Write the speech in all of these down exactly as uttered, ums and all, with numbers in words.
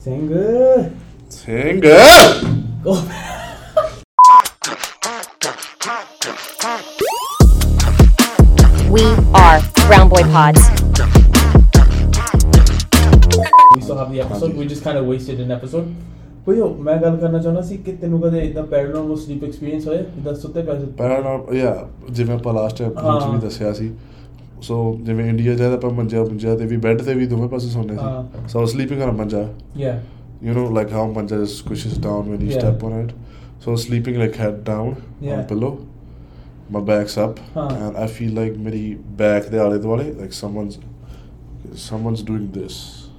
Singer. Singer. Go. We are Brown Boy Pods. We still have the episode. We just kind of wasted an episode. But yo, मैं गल करना चाहना सी कि तेनू कदे इदा पैरानॉर्मल स्लीप एक्सपीरियंस होया इदा सुते पैसे पैरानॉर्मल या जिਵੇਂ ਆਪਾਂ ਲਾਸਟ ਐਪੀਸੋਡ ਚ ਵੀ ਦੱਸਿਆ ਸੀ ਸੋ ਜਿਵੇਂ ਇੰਡੀਆ ਜਾਦਾ ਆਪਾਂ ਮੰਜਾ ਮੰਜਾ ਤੇ ਵੀ ਬੈੱਡ ਤੇ ਵੀ ਦੋਵੇਂ ਪਾਸੇ ਸੌਂਦੇ ਸੀ so sleeping on manja yeah you know like how ਮੰਜਾ just squishes down when you yeah. step on it so sleeping like head down yeah. on pillow my back's up huh. and I feel like ਮੇਰੀ back ਦੇ ਆਲੇ ਦੁਆਲੇ like someone's someone's doing this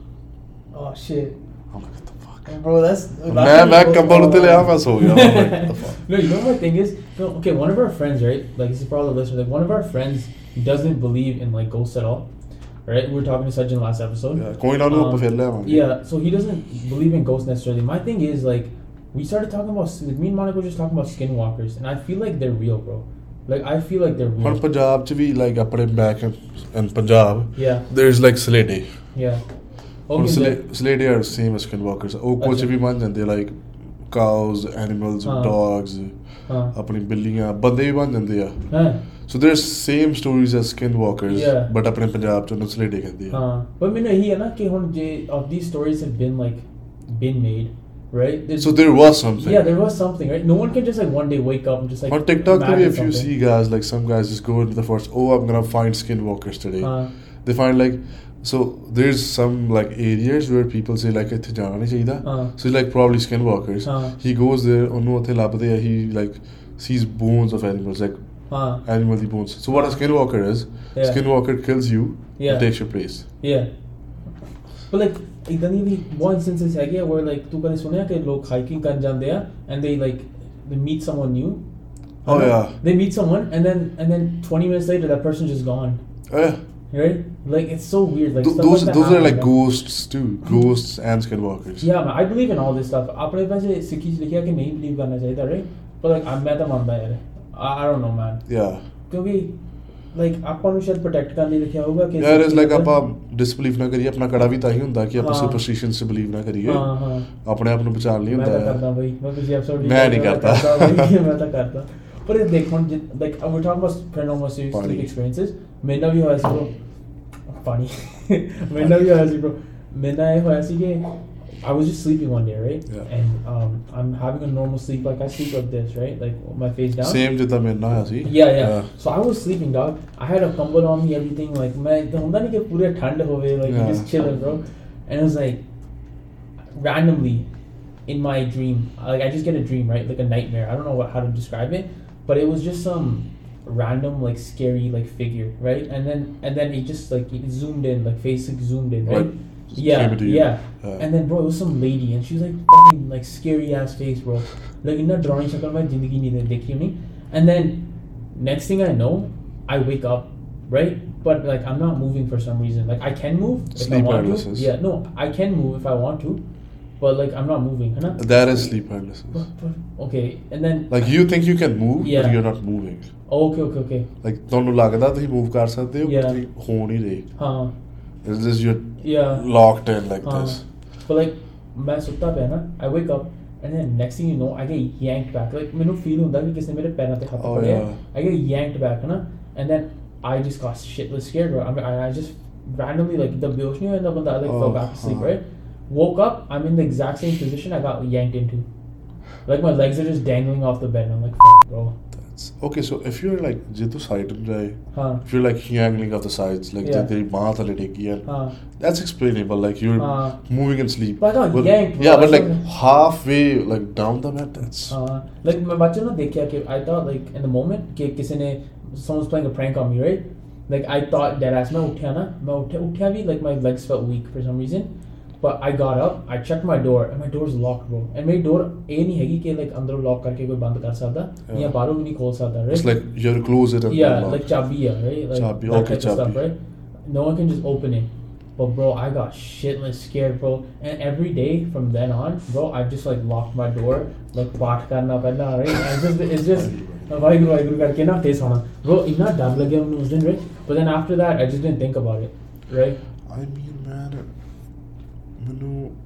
oh shit I'm like what the fuck bro that's मैं मैं कंबल उते लिया मैं सो गया I'm like what the fuck no you know what the thing is no, okay one of our friends right like this is probably the listener like one of our friends doesn't believe in like ghosts at all right we were talking to Sajjan last episode yeah कोई ना ऊपर फिर ले आवांगे yeah so he doesn't believe in ghosts necessarily my thing is like we started talking about like me and Monica were just talking about skinwalkers and I feel like they're real bro like I feel like they're real ਹੁਣ ਪੰਜਾਬ ਚ ਵੀ like ਆਪਣੇ back in Punjab yeah there's like Slade yeah okay Slade are same as skinwalkers ਉਹ ਕੁਝ ਵੀ ਮੰਨ ਜਾਂਦੇ like cows animals uh, dogs uh, ਆਪਣੀ ਬਿੱਲੀਆਂ ਬੰਦੇ ਵੀ ਬਣ ਜਾਂਦੇ ਆ huh. so there's same stories as skinwalkers yeah. but ਆਪਣੇ ਪੰਜਾਬ ਚ ਉਹਨੂੰ Slade ਕਹਿੰਦੇ ਆ ਹਾਂ but ਮੈਨੂੰ ਇਹੀ ਹੈ ਨਾ ਕਿ ਹੁਣ ਜੇ of these stories have been like been made right There's, so there was something yeah there was something right no one can just like one day wake up and just like on TikTok maybe if something. you see guys like some guys just go into the forest oh I'm gonna find skinwalkers today uh, they find like so there's some like areas where people say like ਇੱਥੇ ਜਾਣਾ ਨਹੀਂ ਚਾਹੀਦਾ uh, so like probably skinwalkers uh, he goes there ਉਹਨੂੰ ਉੱਥੇ ਲੱਭਦੇ ਆ he like sees bones of animals like uh, animal bones so what a skinwalker is yeah. skinwalker kills you yeah. and takes your place yeah but like ਇਦਾਂ ਦੀ ਵੀ one instances ਹੈਗੇ where like ਤੂੰ ਕਦੇ ਸੁਣਿਆ ਕਿ ਲੋਕ hiking ਕਰਨ ਜਾਂਦੇ ਆ and they like they meet someone new oh yeah they meet someone and then and then twenty minutes later that person's just gone oh yeah right like it's so weird like Th- stuff those like that those are happen, like man. ghosts too ghosts and skinwalkers yeah man, I believe in all this stuff ਆਪਣੇ ਵੈਸੇ ਸਿੱਖੀ ਚ ਲਿਖਿਆ ਕਿ ਨਹੀਂ believe ਕਰਨਾ ਚਾਹੀਦਾ right but like I'm ਮੈਂ ਤਾਂ ਮੰਨਦਾ ਯਾਰ I, I don't know man yeah ਕਿਉਂਕਿ like ਆਪਾਂ ਨੂੰ ਸ਼ਾਇਦ ਪ੍ਰੋਟੈਕਟ ਕਰਨ ਲਈ ਲਿਖਿਆ ਹੋਊਗਾ ਕਿ ਯਾਰ ਇਸ ਲਾਈਕ ਆਪਾਂ ਡਿਸਬਲੀਵ ਨਾ ਕਰੀਏ ਆਪਣਾ ਕੜਾ ਵੀ ਤਾਂ ਹੀ ਹੁੰਦਾ ਕਿ ਆਪਾਂ ਹਾਂ। ਸੁਪਰਸਟੀਸ਼ਨਸ ਚ ਬਲੀਵ ਨਾ ਕਰੀਏ ਹਾਂ ਹਾਂ ਆਪਣੇ ਆਪ ਨੂੰ ਬਚਾਉਣ ਲਈ ਮੈਂ ਹੁੰਦਾ ਤਾਂ ਹੈ ਕਰਦਾ ਬਈ ਮੈਂ ਪਿਛਲੇ ਐਪੀਸੋਡ ਮੈਂ ਨਹੀਂ ਕਰਦਾ। ਮੈਂ ਤਾਂ ਕਰਦਾ ਪਰ ਇਹ ਦੇਖ ਹੁਣ like we're talking about paranormal sleep experiences ਮੇਰੇ ਨਾਲ ਵੀ ਹੋਇਆ ਸੀ bro ਪਾਣੀ ਮੇਰੇ ਨਾਲ ਵੀ ਹੋਇਆ ਸੀ bro ਮੇਰੇ ਨਾਲ ਇਹ ਹੋਇਆ ਸੀ ਕਿ I was just sleeping one day, right? Yeah. And um, I'm having a normal sleep, like I sleep like this, right? Like my face down. same ਜਿੱਦਾਂ ਮੇਰੇ ਨਾਲ ਹੋਇਆ ਸੀ Yeah, yeah. So I was sleeping, dog. I had a comforter on me, everything. Like, man, ਹੁੰਦਾ ਨਹੀਂ ਕਿ ਪੂਰੇ ਠੰਡ ਹੋਵੇ, like Yeah. you're just chilling, bro. And it was like randomly in my dream, like I just get a dream, right? Like a nightmare. I don't know what, how to describe it, but it was just some random, like scary, like figure, right? And then and then it just like it zoomed in, like face like zoomed in, right? Like, yeah, came into you. yeah. Yeah. And then bro, it was some lady, and she was like fucking like scary ass face, bro. Like in that drawing shakal mein zindagi nahi dekhi nahi. And then next thing I know, I wake up, right? But like I'm not moving for some reason. Like I can move if Sleep I want paralysis. to. Yeah, no, I can move if I want to, but like I'm not moving, है ना? that is sleep paralysis But, but, okay, and then like you think you can move Yeah. but you're not moving oh, okay, okay, okay. like ਤੁਹਾਨੂੰ ਲੱਗਦਾ ਤੁਸੀਂ move ਕਰ ਸਕਦੇ ਹੋ Yeah. but ਤੁਸੀਂ ਹੋ ਨਹੀਂ ਰਹੇ Huh? it's just you're Yeah. locked in like Huh. this But like मैं सुता पे ना, I wake up and then next thing you know, I get yanked back. Like मैंने feel होता कि किसने मेरे पैरों पे हाथ Oh, पकड़े yeah. I get yanked back, है ना? And then I just got shitless scared, bro. I mean, I, I just randomly like the behosh नहीं हुआ बंदा, I like Oh, fell back asleep, huh. right? Woke up, I'm in the exact same position I got yanked into. Like my legs are just dangling off the bed. And I'm like, fuck, bro. that's okay so if you're like ਜੇ ਤੂੰ side ਨੂੰ ਜਾਏ Huh? if you're like hanging off the sides like Yeah. ਜੇ ਤੇਰੀ ਬਾਂਹ ਥੱਲੇ ਡਿੱਗੀ ਹੈ Huh? that's explainable like you're Uh, moving in sleep But I got But- yanked, bro. yeah but That's like what- halfway like down the bed that's Uh, like मैं बच्चों ने देखा कि I thought like in the moment कि किसी ने someone's playing a prank on me, right? Like I thought that as मैं उठा ना मैं उठा उठा भी like my legs felt weak for some reason, but I got up, I checked my door and my door's locked, bro. And मेरी door ये नहीं है कि like अंदर lock करके कोई बंद कर सकता Yeah. या बाहरों भी नहीं खोल सकता, right? it's like you're close it and yeah, unlock. like चाबी है, right? Like Chabi, that okay, type of stuff, chabi. right? No one can just open it. But bro, I got shitless scared, bro. And every day from then on, bro, I've just like locked my door, like पाठ करना पड़ना, right? And it's just, it's just Waheguru Waheguru करके ना face होना. Bro, इतना डर लग गया मुझे उस दिन, right? But then after that, I just didn't think about it, right? I mean man ਮੈਨੂੰ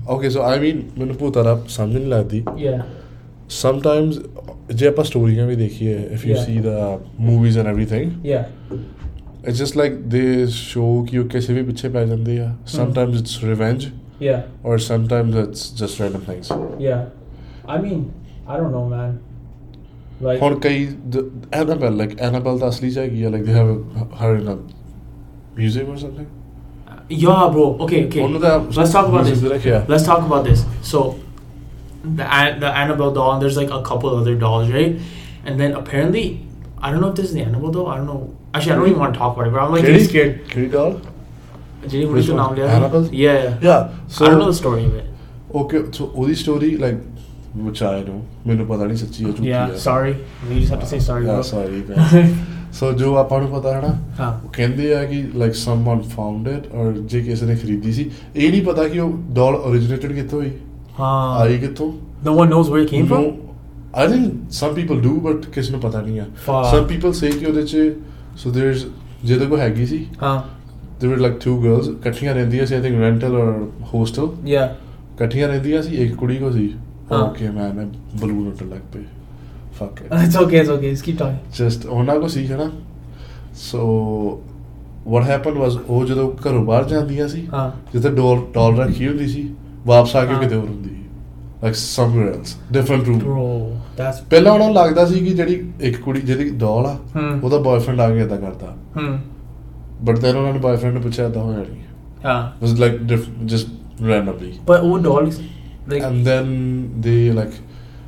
Okay, so I mean ਮੈਨੂੰ ਭੂਤਾਂ ਸਮਝ ਨਹੀਂ ਲੱਗਦੀ. Yeah. Sometimes ਜੇ ਆਪਾਂ ਸਟੋਰੀਆਂ ਵੀ ਦੇਖੀਏ, if you Yeah. see the movies and everything, Yeah. it's just like they show ਕਿ ਉਹ ਕਿਸੇ ਵੀ ਪਿੱਛੇ ਪੈ ਜਾਂਦੇ ਆ. Sometimes it's revenge. Yeah. Or sometimes it's just random things. Yeah. I mean, I don't know, man. Like. ਹੁਣ ਕਈ Annabelle, like Annabelle ਤਾਂ ਅਸਲੀ ਚ ਹੈਗੀ ਆ, like they have her in a museum or something. Yeah, bro. Okay, okay. Let's talk about this. Like, yeah. Let's talk about this. So, the the Annabelle doll, and there's like a couple other dolls, right? And then apparently, I don't know if this is the Annabelle doll. I don't know. Actually, I don't even want to talk about it, but I'm like getting scared. Kitty doll? Which one? Annabelle? Yeah. Yeah. So I don't know the story of it. Okay, so all the story, like, which I know, ਮੈਨੂੰ ਪਤਾ ਨਹੀਂ ਸੱਚੀ ਹੈ ਝੂਠੀ ਹੈ. Yeah, sorry. You just have to say sorry. Yeah, sorry. Man. So ਜੋ ਆਪਾਂ ਨੂੰ ਪਤਾ ਹੈ ਨਾ, ਹਾਂ, ਉਹ ਕਹਿੰਦੇ ਆ ਕਿ like someone found it, or ਜੇ ਕਿਸੇ ਨੇ ਖਰੀਦੀ ਸੀ, ਇਹ ਨਹੀਂ ਪਤਾ ਕਿ ਉਹ doll originated ਕਿੱਥੋਂ ਹੋਈ, ਹਾਂ, ਆਈ ਕਿੱਥੋਂ. No one knows where it came no, from? I think some people do, but ਕਿਸੇ ਨੂੰ ਪਤਾ ਨਹੀਂ ਆ. Some people say ਕਿ ਉਹਦੇ 'ਚ, so there's, ਜਿਹਦੇ ਕੋਲ ਹੈਗੀ ਸੀ, ਹਾਂ, there were like two girls, ਇਕੱਠੀਆਂ ਰਹਿੰਦੀਆਂ ਸੀ, I think rental or hostel. Yeah. ਇਕੱਠੀਆਂ ਰਹਿੰਦੀਆਂ ਸੀ, ਇੱਕ ਕੁੜੀ ਕੋ ਸੀ. ਹਾਂ. Okay man, ਮੈਂ balloon ਉੱਡਣ ਲੱਗ ਪਏ. Fuck it. It's okay, it's okay. Just keep talking. Just ਉਹਨਾਂ ਕੋ ਸੀ ਹੈ ਨਾ. So what happened was ਉਹ ਜਦੋਂ ਘਰੋਂ ਬਾਹਰ ਜਾਂਦੀਆਂ ਸੀ, ਹਾਂ, ਜਿੱਥੇ ਡੋਲ ਡੋਲ ਰੱਖੀ ਹੁੰਦੀ ਸੀ, ਵਾਪਸ ਆ ਕੇ ਹਾਂ, ਕਿਤੇ ਹੋਰ ਹੁੰਦੀ ਸੀ, like somewhere else, different room. bro, that's ਪਹਿਲਾਂ ਉਹਨਾਂ ਨੂੰ ਲੱਗਦਾ ਸੀ ਕਿ ਜਿਹੜੀ ਇੱਕ ਕੁੜੀ ਜਿਹਦੀ ਡੋਲ ਆ, ਹਮ, ਉਹਦਾ ਬॉयਫ੍ਰੈਂਡ ਆ ਕੇ ਏਦਾਂ ਕਰਦਾ, ਹਮ, but then ਉਹਨਾਂ ਨੇ ਬॉयਫ੍ਰੈਂਡ ਨੂੰ ਪੁੱਛਿਆ ਏਦਾਂ ਹੋਇਆ ਨਹੀਂ. ਹਾਂ, It was like diff- just randomly. but ਉਹ doll is like, And then they like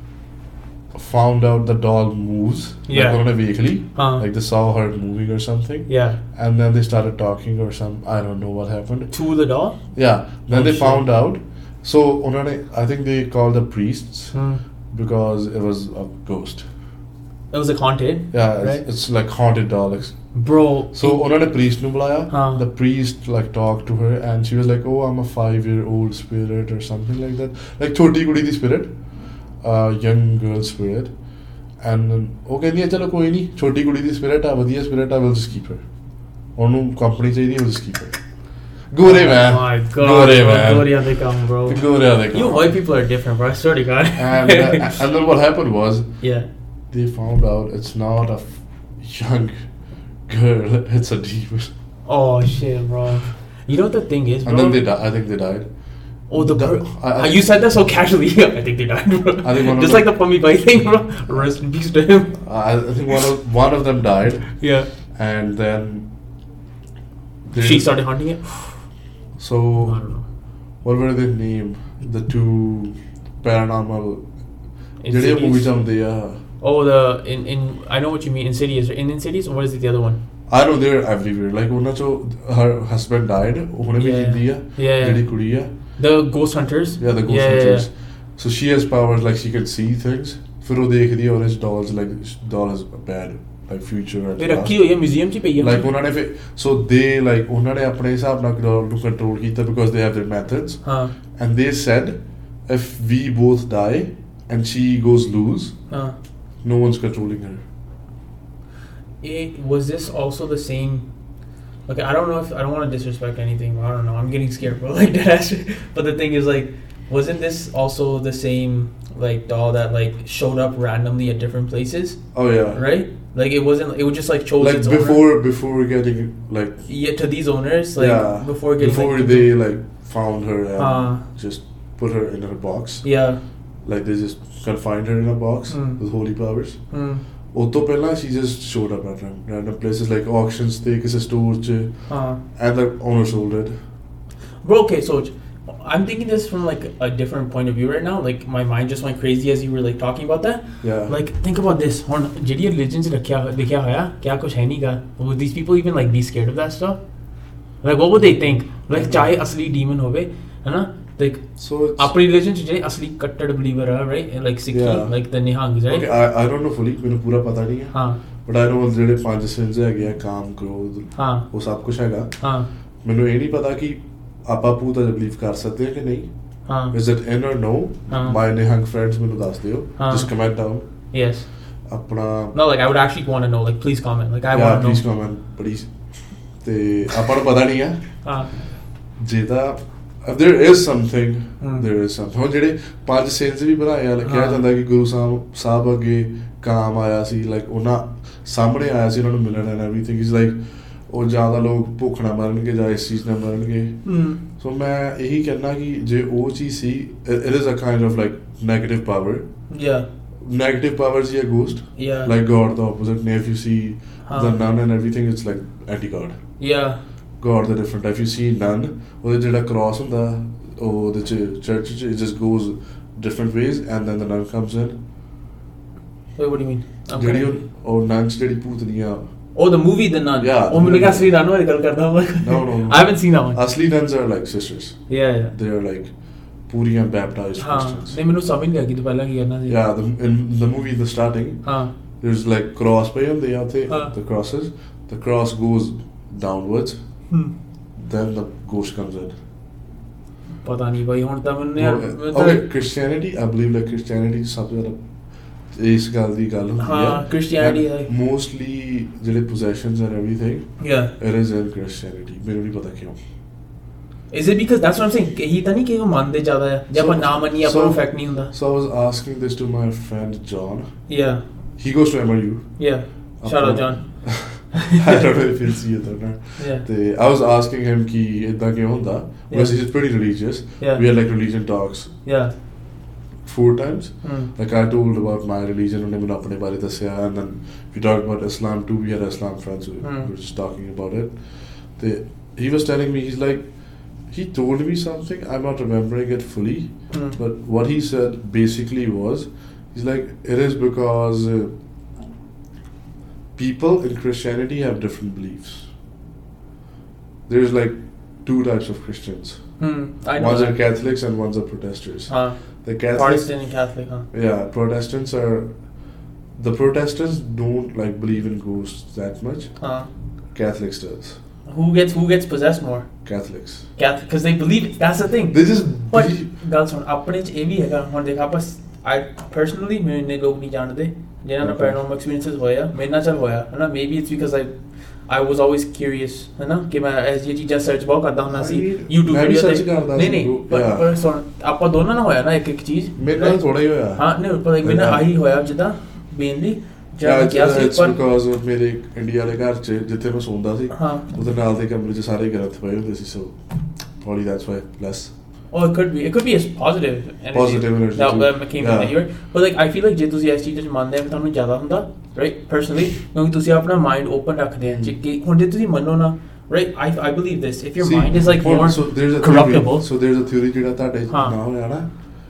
found out the doll moves. Yeah. Like on a vehicle. Huh. Like they saw her moving or something. yeah, And then they started talking or some, I don't know what happened. to the doll. Yeah. Then Oh, they shit. found out. So unhone, I think they called the priests Hmm. because it was a ghost. It was like haunted. Yeah. It's, Right. it's like haunted doll. It's- Bro. So unhone priest nu bulaya. Huh. The priest like talked to her and she was like, "Oh, I'm a five-year-old spirit or something like that." Like choti kudi di spirit, uh, young girl spirit. And ਉਹ ਕਹਿੰਦੀ ਹੈ ਚਲੋ ਕੋਈ ਨਹੀਂ, ਛੋਟੀ ਕੁੜੀ ਦੀ spirit ਆ, ਵਧੀਆ ਸਪਿਰਿਟ ਆ, ਵਿਲ ਜਸਟ ਕੀਪ ਹਰ, ਉਹਨੂੰ ਕੰਪਨੀ ਚਾਹੀਦੀ, ਵਿਲ ਜਸਟ ਕੀਪ ਹਰ. ਗੋਰੇ man, Oh my god, ਗੋਰੇ bro, man, ਗੋਰਿਆਂ ਦੇ ਕੰਮ, bro. ਗੋਰਿਆਂ ਦੇ ਕੰਮ. You white people are different, bro. I swear to God. and, uh, and then what happened was Yeah. they found out it's not a f- young girl, it's a demon. Oh shit, bro. You know what the thing is, bro? And then they died. I think they died. Oh, the, The- per- I- I- you said that so casually. I think they died, bro. I think one of Just them- like the Pummy Bai thing, bro. Rest in peace to him. I, I think one of one of them died, Yeah. and then they- She started hunting it. So I don't know. what were their name? The two paranormal. ਜਿਹੜੇ Insidious. movies ਆਉਂਦੇ ਆ. Oh, the in in I know what you mean. Insidious. In Insidious, or what is it? The other one? I know they're everywhere. Like ਉਹਨਾਂ ਚੋਂ her husband died. ਉਹਨੇ ਵੀ Yeah. ਕੀਤੀ ਆ. Yeah. ਜਿਹੜੀ ਕੁੜੀ ਆ. The Ghost Hunters. Yeah, the ghost yeah, hunters. Yeah. So she has powers, like she can see things. ਫਿਰ ਉਹ ਦੇਖਦੀ ਆ orange dolls, like doll has a bad like future and ਇਹ past. ਰੱਖੀ ਹੋਈ ਹੈ museum 'ਚ ਹੀ ਪਈ ਹੈ. Like ਉਹਨਾਂ ਨੇ ਫਿਰ so they like ਉਹਨਾਂ ਨੇ ਆਪਣੇ ਹਿਸਾਬ ਨਾਲ doll ਨੂੰ control ਕੀਤਾ because they have their methods. ਹਾਂ, And they said if we both die and she goes loose, ਹਾਂ. no one's controlling her. It was this also the same. Okay, I don't know if I don't want to disrespect anything. But I don't know. I'm getting scared, bro. Like that. But the thing is, like, wasn't this also the same like doll that like showed up randomly at different places? Oh yeah. Right? Like it wasn't. It was just like chose Like its before owner. before getting like Yeah, to these owners, like yeah before getting before like, they like found her and Uh. just put her in her box. Yeah. Like they just confined her in a box Hmm. with holy powers. Hmm. ਉਹ ਤੋਂ ਪਹਿਲਾਂ she just showed up at random, random places like auctions ਤੇ ਕਿਸੇ store 'ਚ Uh. and the owner sold it. Bro, okay, so I'm thinking this from like a different point of view right now. Like my mind just went crazy as you were like talking about that. Yeah. Like think about this. ਹੁਣ ਜਿਹੜੀ religion 'ਚ ਰੱਖਿਆ ਲਿਖਿਆ ਹੋਇਆ ਕਿਆ ਕੁਛ ਹੈ ਨਹੀਂਗਾ. Would these people even like be scared of that stuff? Like what would they think? Like ਚਾਹੇ ਅਸਲੀ demon ਹੋਵੇ, ਹਨਾ? Like So it's, ਆਪਣੀ religion 'ਚ ਜਿਹੜੇ ਅਸਲੀ ਕੱਟੜ believer ਆ, right? Like Sikhi, Yeah. like the Nihangs, right? okay, I I don't know fully, ਮੈਨੂੰ ਪੂਰਾ ਪਤਾ ਨਹੀਂ ਹੈ. ਹਾਂ, But I know ਜਿਹੜੇ ਪੰਜ sins ਹੈਗੇ ਆ, ਕਾਮ, ਕ੍ਰੋਧ, ਹਾਂ, ਉਹ ਸਭ ਕੁਝ ਹੈਗਾ. ਹਾਂ, ਮੈਨੂੰ ਇਹ ਨਹੀਂ ਪਤਾ ਕਿ ਆਪਾਂ ਭੂਤਾਂ 'ਚ believe ਕਰ ਸਕਦੇ ਹਾਂ ਕਿ ਨਹੀਂ. ਹਾਂ. Is it in or no? ਹਾਂ. My Nihang friends ਮੈਨੂੰ ਦੱਸ ਦਿਓ. ਹਾਂ. Just comment down. Yes. ਆਪਣਾ No, like I would actually want to know. Like please comment. Like I yeah, want to please know. comment please. ਤੇ ਆਪਾਂ ਨੂੰ ਪਤਾ ਨਹੀਂ ਹੈ ਹਾਂ, ਜੇ ਤਾਂ there is something Hmm. there is something ਹੁਣ ਜਿਹੜੇ ਪੰਜ ਸੇਨਸ ਵੀ ਬਣਾਏ ਆ ਕਿਹਾ ਹਾਂ। ਜਾਂਦਾ ਕਿ ਗੁਰੂ ਸਾਹਿਬ ਸਾਹਿਬ ਅੱਗੇ ਕਾਮ ਆਇਆ ਸੀ ਲਾਈਕ ਉਹਨਾਂ ਸਾਹਮਣੇ ਆਇਆ ਸੀ ਉਹਨਾਂ ਨੂੰ ਮਿਲਣ ਐਂਡ ਐਵਰੀਥਿੰਗ ਇਜ਼ ਲਾਈਕ ਉਹ ਜ਼ਿਆਦਾ ਲੋਕ ਭੁੱਖ ਨਾ ਮਰਨਗੇ ਜਾਂ ਇਸ ਚੀਜ਼ ਨਾਲ ਮਰਨਗੇ ਸੋ ਮੈਂ ਇਹੀ ਕਹਿਣਾ ਕਿ ਜੇ ਉਹ ਚੀਜ਼ ਸੀ it is a kind of like negative power Yeah. negative powers yeah ghost Yeah. like God the opposite and if you see Huh. the nun and everything it's like anti-God Yeah. God the different if you see nun ਉਹਦੇ ਜਿਹੜਾ cross ਹੁੰਦਾ ਉਹ ਉਹਦੇ ਚ church ਚ it just goes different ways and then the nun comes in Wait, what do you mean? I'm ਜਿਹੜੀ kinda- ਉਹ ਉਹ nun ਚ ਜਿਹੜੀ ਭੂਤਨੀ ਆ Oh, the movie The Nun. Yeah, Oh, the मैं movie. क्या असली nun वाली गल करता हूँ. No, no, no. I haven't seen that one. asli nuns are like sisters Yeah, yeah. they are like puriyan baptized हाँ, Christians नहीं मैंने समझ नहीं लगी तो पहला क्या करना थी. yeah the, in the movie in the starting हाँ. there's like cross pay on the other Huh. the crosses the cross goes downwards Hmm. then the ghost comes in पता नहीं भाई ਹੁਣ ਤਾਂ ਮੈਨੂੰ ਯਾਰ okay, ਮੈਂ ਤਾਂ- okay Christianity I believe like Christianity ਸਭ ਤੋਂ ਜ਼ਿਆਦਾ ਇਸ ਗੱਲ ਦੀ ਗੱਲ ਹੁੰਦੀ ਹਾਂ, Christianity ਹੈ। mostly ਜਿਹੜੇ possessions and everything Yeah. it is in Christianity ਮੈਨੂੰ ਨਹੀਂ ਪਤਾ ਕਿਉਂ Is it because that's what I'm saying? ਕਿ ਇਹ ਤਾਂ ਨਹੀਂ ਕਿ ਉਹ ਮੰਨਦੇ ਜ਼ਿਆਦਾ ਹੈ ਜੇ ਆਪਾਂ So- ਨਾ ਮੰਨੀਏ ਆਪਾਂ so- ਨੂੰ ਇਫੈਕਟ ਨਹੀਂ ਹੁੰਦਾ. so I was asking this to my friend John Yeah. he goes to M R U Yeah. Shout out John. I don't know if he'll see it or not Yeah. ਤੇ I was asking him ਕਿ ਇਦਾਂ ਕਿਉਂ ਹੁੰਦਾ because Yeah. he's pretty religious Yeah. we had like religion talks Yeah. four times Hmm. like I told about my religion ਉਹਨੇ ਮੈਨੂੰ ਆਪਣੇ ਬਾਰੇ ਦੱਸਿਆ and then we talked about Islam too we had Islam friends who Hmm. were just talking about it the, he was telling me he's like he told me something I'm not remembering it fully Hmm. but what he said basically was he's like it is because uh, people in Christianity have different beliefs there's like two types of Christians Hmm. I know. ones are that. Catholics and ones are Protestants हाँ. the Catholics Protestant and Catholic. हाँ. yeah Protestants are the Protestants don't like believe in ghosts that much हाँ. Catholics does Who gets who gets possessed more? Catholics Catholic, because they believe it. That's the thing. they just But believe ਗੱਲ ਸੁਣ ਆਪਣੇ ਚ ਇਹ ਵੀ ਹੈਗਾ ਹੁਣ ਦੇਖ ਆਪਾਂ I personally ਮੈਨੂੰ ਇੰਨੇ ਲੋਕ ਨਹੀਂ ਜਾਣਦੇ ਜਿਹਨਾਂ ਨਾਲ Okay. paranormal experiences ਹੋਇਆ ਮੇਰੇ ਨਾਲ ਚੱਲ ਹੋਇਆ ਹੈ ਨਾ maybe it's because I I was always curious ਹੈ ਨਾ ਕਿ ਮੈਂ ਇਹ ਜਿਹੀ ਚੀਜ਼ਾਂ ਸਰਚ ਬਹੁਤ ਕਰਦਾ ਹੁੰਦਾ ਸੀ I- YouTube ਮੈਂ ਵੀ ਵੀਡੀਓ search ਤੇ ਕਰਦਾ ਨਹੀਂ ਸੀ, ਨਹੀਂ ਪਰ yeah. ਪਰ ਸੁਣ ਆਪਾਂ ਦੋਨਾਂ ਨਾਲ ਹੋਇਆ ਨਾ ਇੱਕ ਇੱਕ ਚੀਜ਼ ਮੇਰੇ ਨਾਲ ਥੋੜਾ ਹੀ ਹੋਇਆ ਹਾਂ ਨਹੀਂ ਪਰ ਮੈਨੂੰ Yeah. ਆਹੀ ਹੋਇਆ ਜਿੱਦਾਂ ਮੇਨਲੀ yeah, ਜਦ it's, ਕਿਹਾ uh, ਸੀ it's ਪਰ because of ਮੇਰੇ ਇੰਡੀਆ ਵਾਲੇ ਘਰ ਚ ਜਿੱਥੇ ਮੈਂ ਸੌਂਦਾ ਸੀ ਹਾਂ ਉਹਦੇ ਨਾਲ ਦੇ ਕਮਰੇ ਚ ਸਾਰੇ ਗ੍ਰੰਥ ਪਏ ਹੁੰਦੇ ਸੀ so probably that's why less Oh, it could be. It could be a positive energy. Positive energy that, too. that came from Yeah. the year. But like, I feel like ਜੇ ਤੁਸੀਂ ਇਸ ਚੀਜ਼ ਚ ਮੰਨਦੇ ਹੋ ਤੁਹਾਨੂੰ ਜ਼ਿਆਦਾ ਹੁੰਦਾ, right? Personally, ਕਿਉਂਕਿ ਤੁਸੀਂ ਆਪਣਾ mind open ਰੱਖਦੇ ਹੋ ਕਿ ਹੁਣ ਜੇ ਤੁਸੀਂ ਮੰਨੋ ਨਾ, right? I I believe this. If your See, mind is like hold- more so there's a corruptible. theory, so there's a theory ਜਿਹੜਾ ਤੁਹਾਡੇ ਹਾਂ. ਨਾ ਹੋਇਆ ਨਾ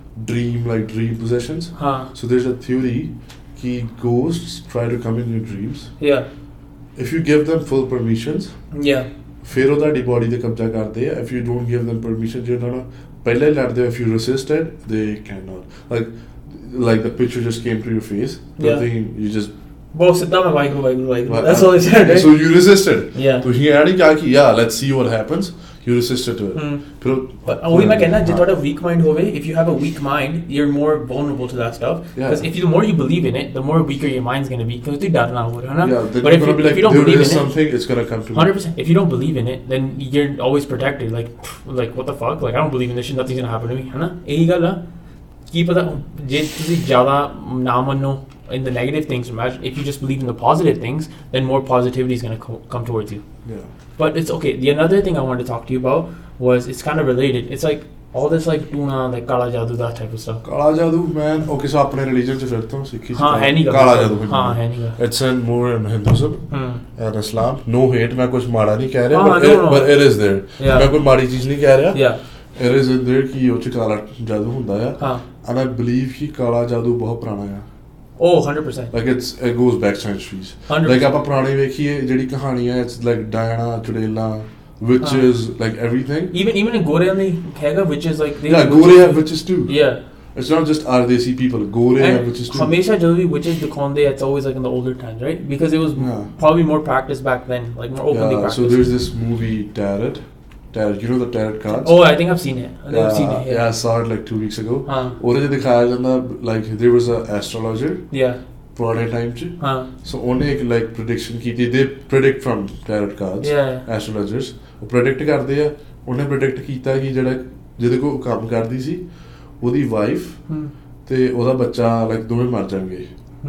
dream like dream possessions ਹਾਂ, so there's a theory ਕਿ ghosts try to come in your dreams yeah, if you give them full permissions yeah, ਫਿਰ ਉਹ ਤੁਹਾਡੀ body ਤੇ ਕਬਜ਼ਾ ਕਰਦੇ ਆ if you don't give them permission ਜੇ ਉਹਨਾਂ ਨੂੰ ਪਹਿਲਾਂ ਹੀ ਲੜਦੇ if you resist it they cannot like like the picture just came to your face the Yeah. thing you just ਬਹੁਤ ਸਿੱਧਾ ਮੈਂ Waheguru Waheguru Waheguru. Well, That's all I said, right? so you resisted Yeah. ਤੁਸੀਂ ਇਹ ਨਹੀਂ ਕਿਹਾ ਕਿ yeah let's see what happens you resisted to it Hmm. ਫਿਰ ਉਹ- But ਉਹੀ ਮੈਂ ਕਹਿੰਦਾ ਜੇ ਹਾਂ. ਤੁਹਾਡਾ weak mind ਹੋਵੇ, if you have a weak mind, you're more vulnerable to that stuff. Yeah. Because if you, the more you believe in it, the more weaker your mind's gonna be. Because ਤੁਸੀਂ ਡਰਨਾ ਹੋ ਰਿਹਾ ਨਾ. yeah then But you're if gonna you, be if like you don't there believe is in it, something it's gonna come to me hundred percent. If you don't believe in it, then you're always protected. Like, pff, like what the fuck? Like I don't believe in this shit. Nothing's gonna happen to me. है ना? यही गल है. ਕੀ ਪਤਾ ਜੇ ਤੁਸੀਂ ਜ਼ਿਆਦਾ ਨਾ ਮੰਨੋ in the negative things. Imagine if you just believe in the positive things, then more positivity is gonna co- come towards you. yeah But it's okay. The another thing I wanted to talk to you about was it's kind of related. It's like all this like tuna, like kala jadoo, that type of stuff. ਕਾਲਾ ਜਾਦੂ man okay so ਆਪਣੇ religion ਚ ਫਿਰ ਤੋਂ ਸਿੱਖੀ ਚ ਹਾਂ ਹੈ ਨਹੀਂ ਗਾ ਕਾਲਾ ਜਾਦੂ ਹਾਂ ਹੈ ਨਹੀਂ ਗਾ it's in more in Hinduism hmm and Islam no hate ਮੈਂ ਕੁਝ ਮਾੜਾ ਨਹੀਂ ਕਹਿ ਰਿਹਾ ਹਾਂ, but no, it, no. but it is there Yeah. ਮੈਂ ਕੋਈ ਮਾੜੀ ਚੀਜ਼ ਨਹੀਂ ਕਹਿ ਰਿਹਾ yeah it is in there ਕਿ ਉਹ ਚ ਕਾਲਾ ਜਾਦੂ ਹੁੰਦਾ ਆ ਹਾਂ and I believe ਕਿ ਕਾਲਾ ਜਾਦੂ ਬਹੁਤ ਪੁਰਾਣਾ ਆ oh one hundred percent like it's it goes back centuries one hundred like percent ਆਪਾਂ ਪੁਰਾਣੇ ਵੇਖੀਏ ਜਿਹੜੀ ਕਹਾਣੀ ਹੈ it's like ਡਾਇਨਾ ਚੁੜੇਲਾ witches like everything even even in Gorean ਹੈਗਾ which is like they yeah gore have witches too yeah it's not just Ardesi people gore have and witches too ਹਮੇਸ਼ਾ ਜਦੋਂ ਵੀ witches ਦਿਖਾਉਂਦੇ it's always like in the older times right because it was Yeah. probably more practiced back then like more openly yeah practiced so there's this movie Tarot Tarot you know the Tarot cards oh I think I've seen it I think I've seen it yeah yeah I saw it like two weeks ago ਹਾਂ ਉਹਦੇ ਚ ਦਿਖਾਇਆ ਜਾਂਦਾ like there was a astrologer yeah ਪੁਰਾਣੇ time ਚ ਹਾਂ so ਉਹਨੇ ਇੱਕ like prediction ਕੀਤੀ they predict from Tarot cards yeah astrologers ਉਹ predict ਕਰਦੇ ਆ ਉਹਨੇ predict ਕੀਤਾ ਕਿ ਜਿਹੜਾ ਜਿਹਦੇ ਕੋਲ ਕੰਮ ਕਰਦੀ ਸੀ ਉਹਦੀ ਵਾਈਫ ਤੇ ਉਹਦਾ ਬੱਚਾ ਲਾਈਕ ਦੋਵੇਂ ਮਰ ਜਾਣਗੇ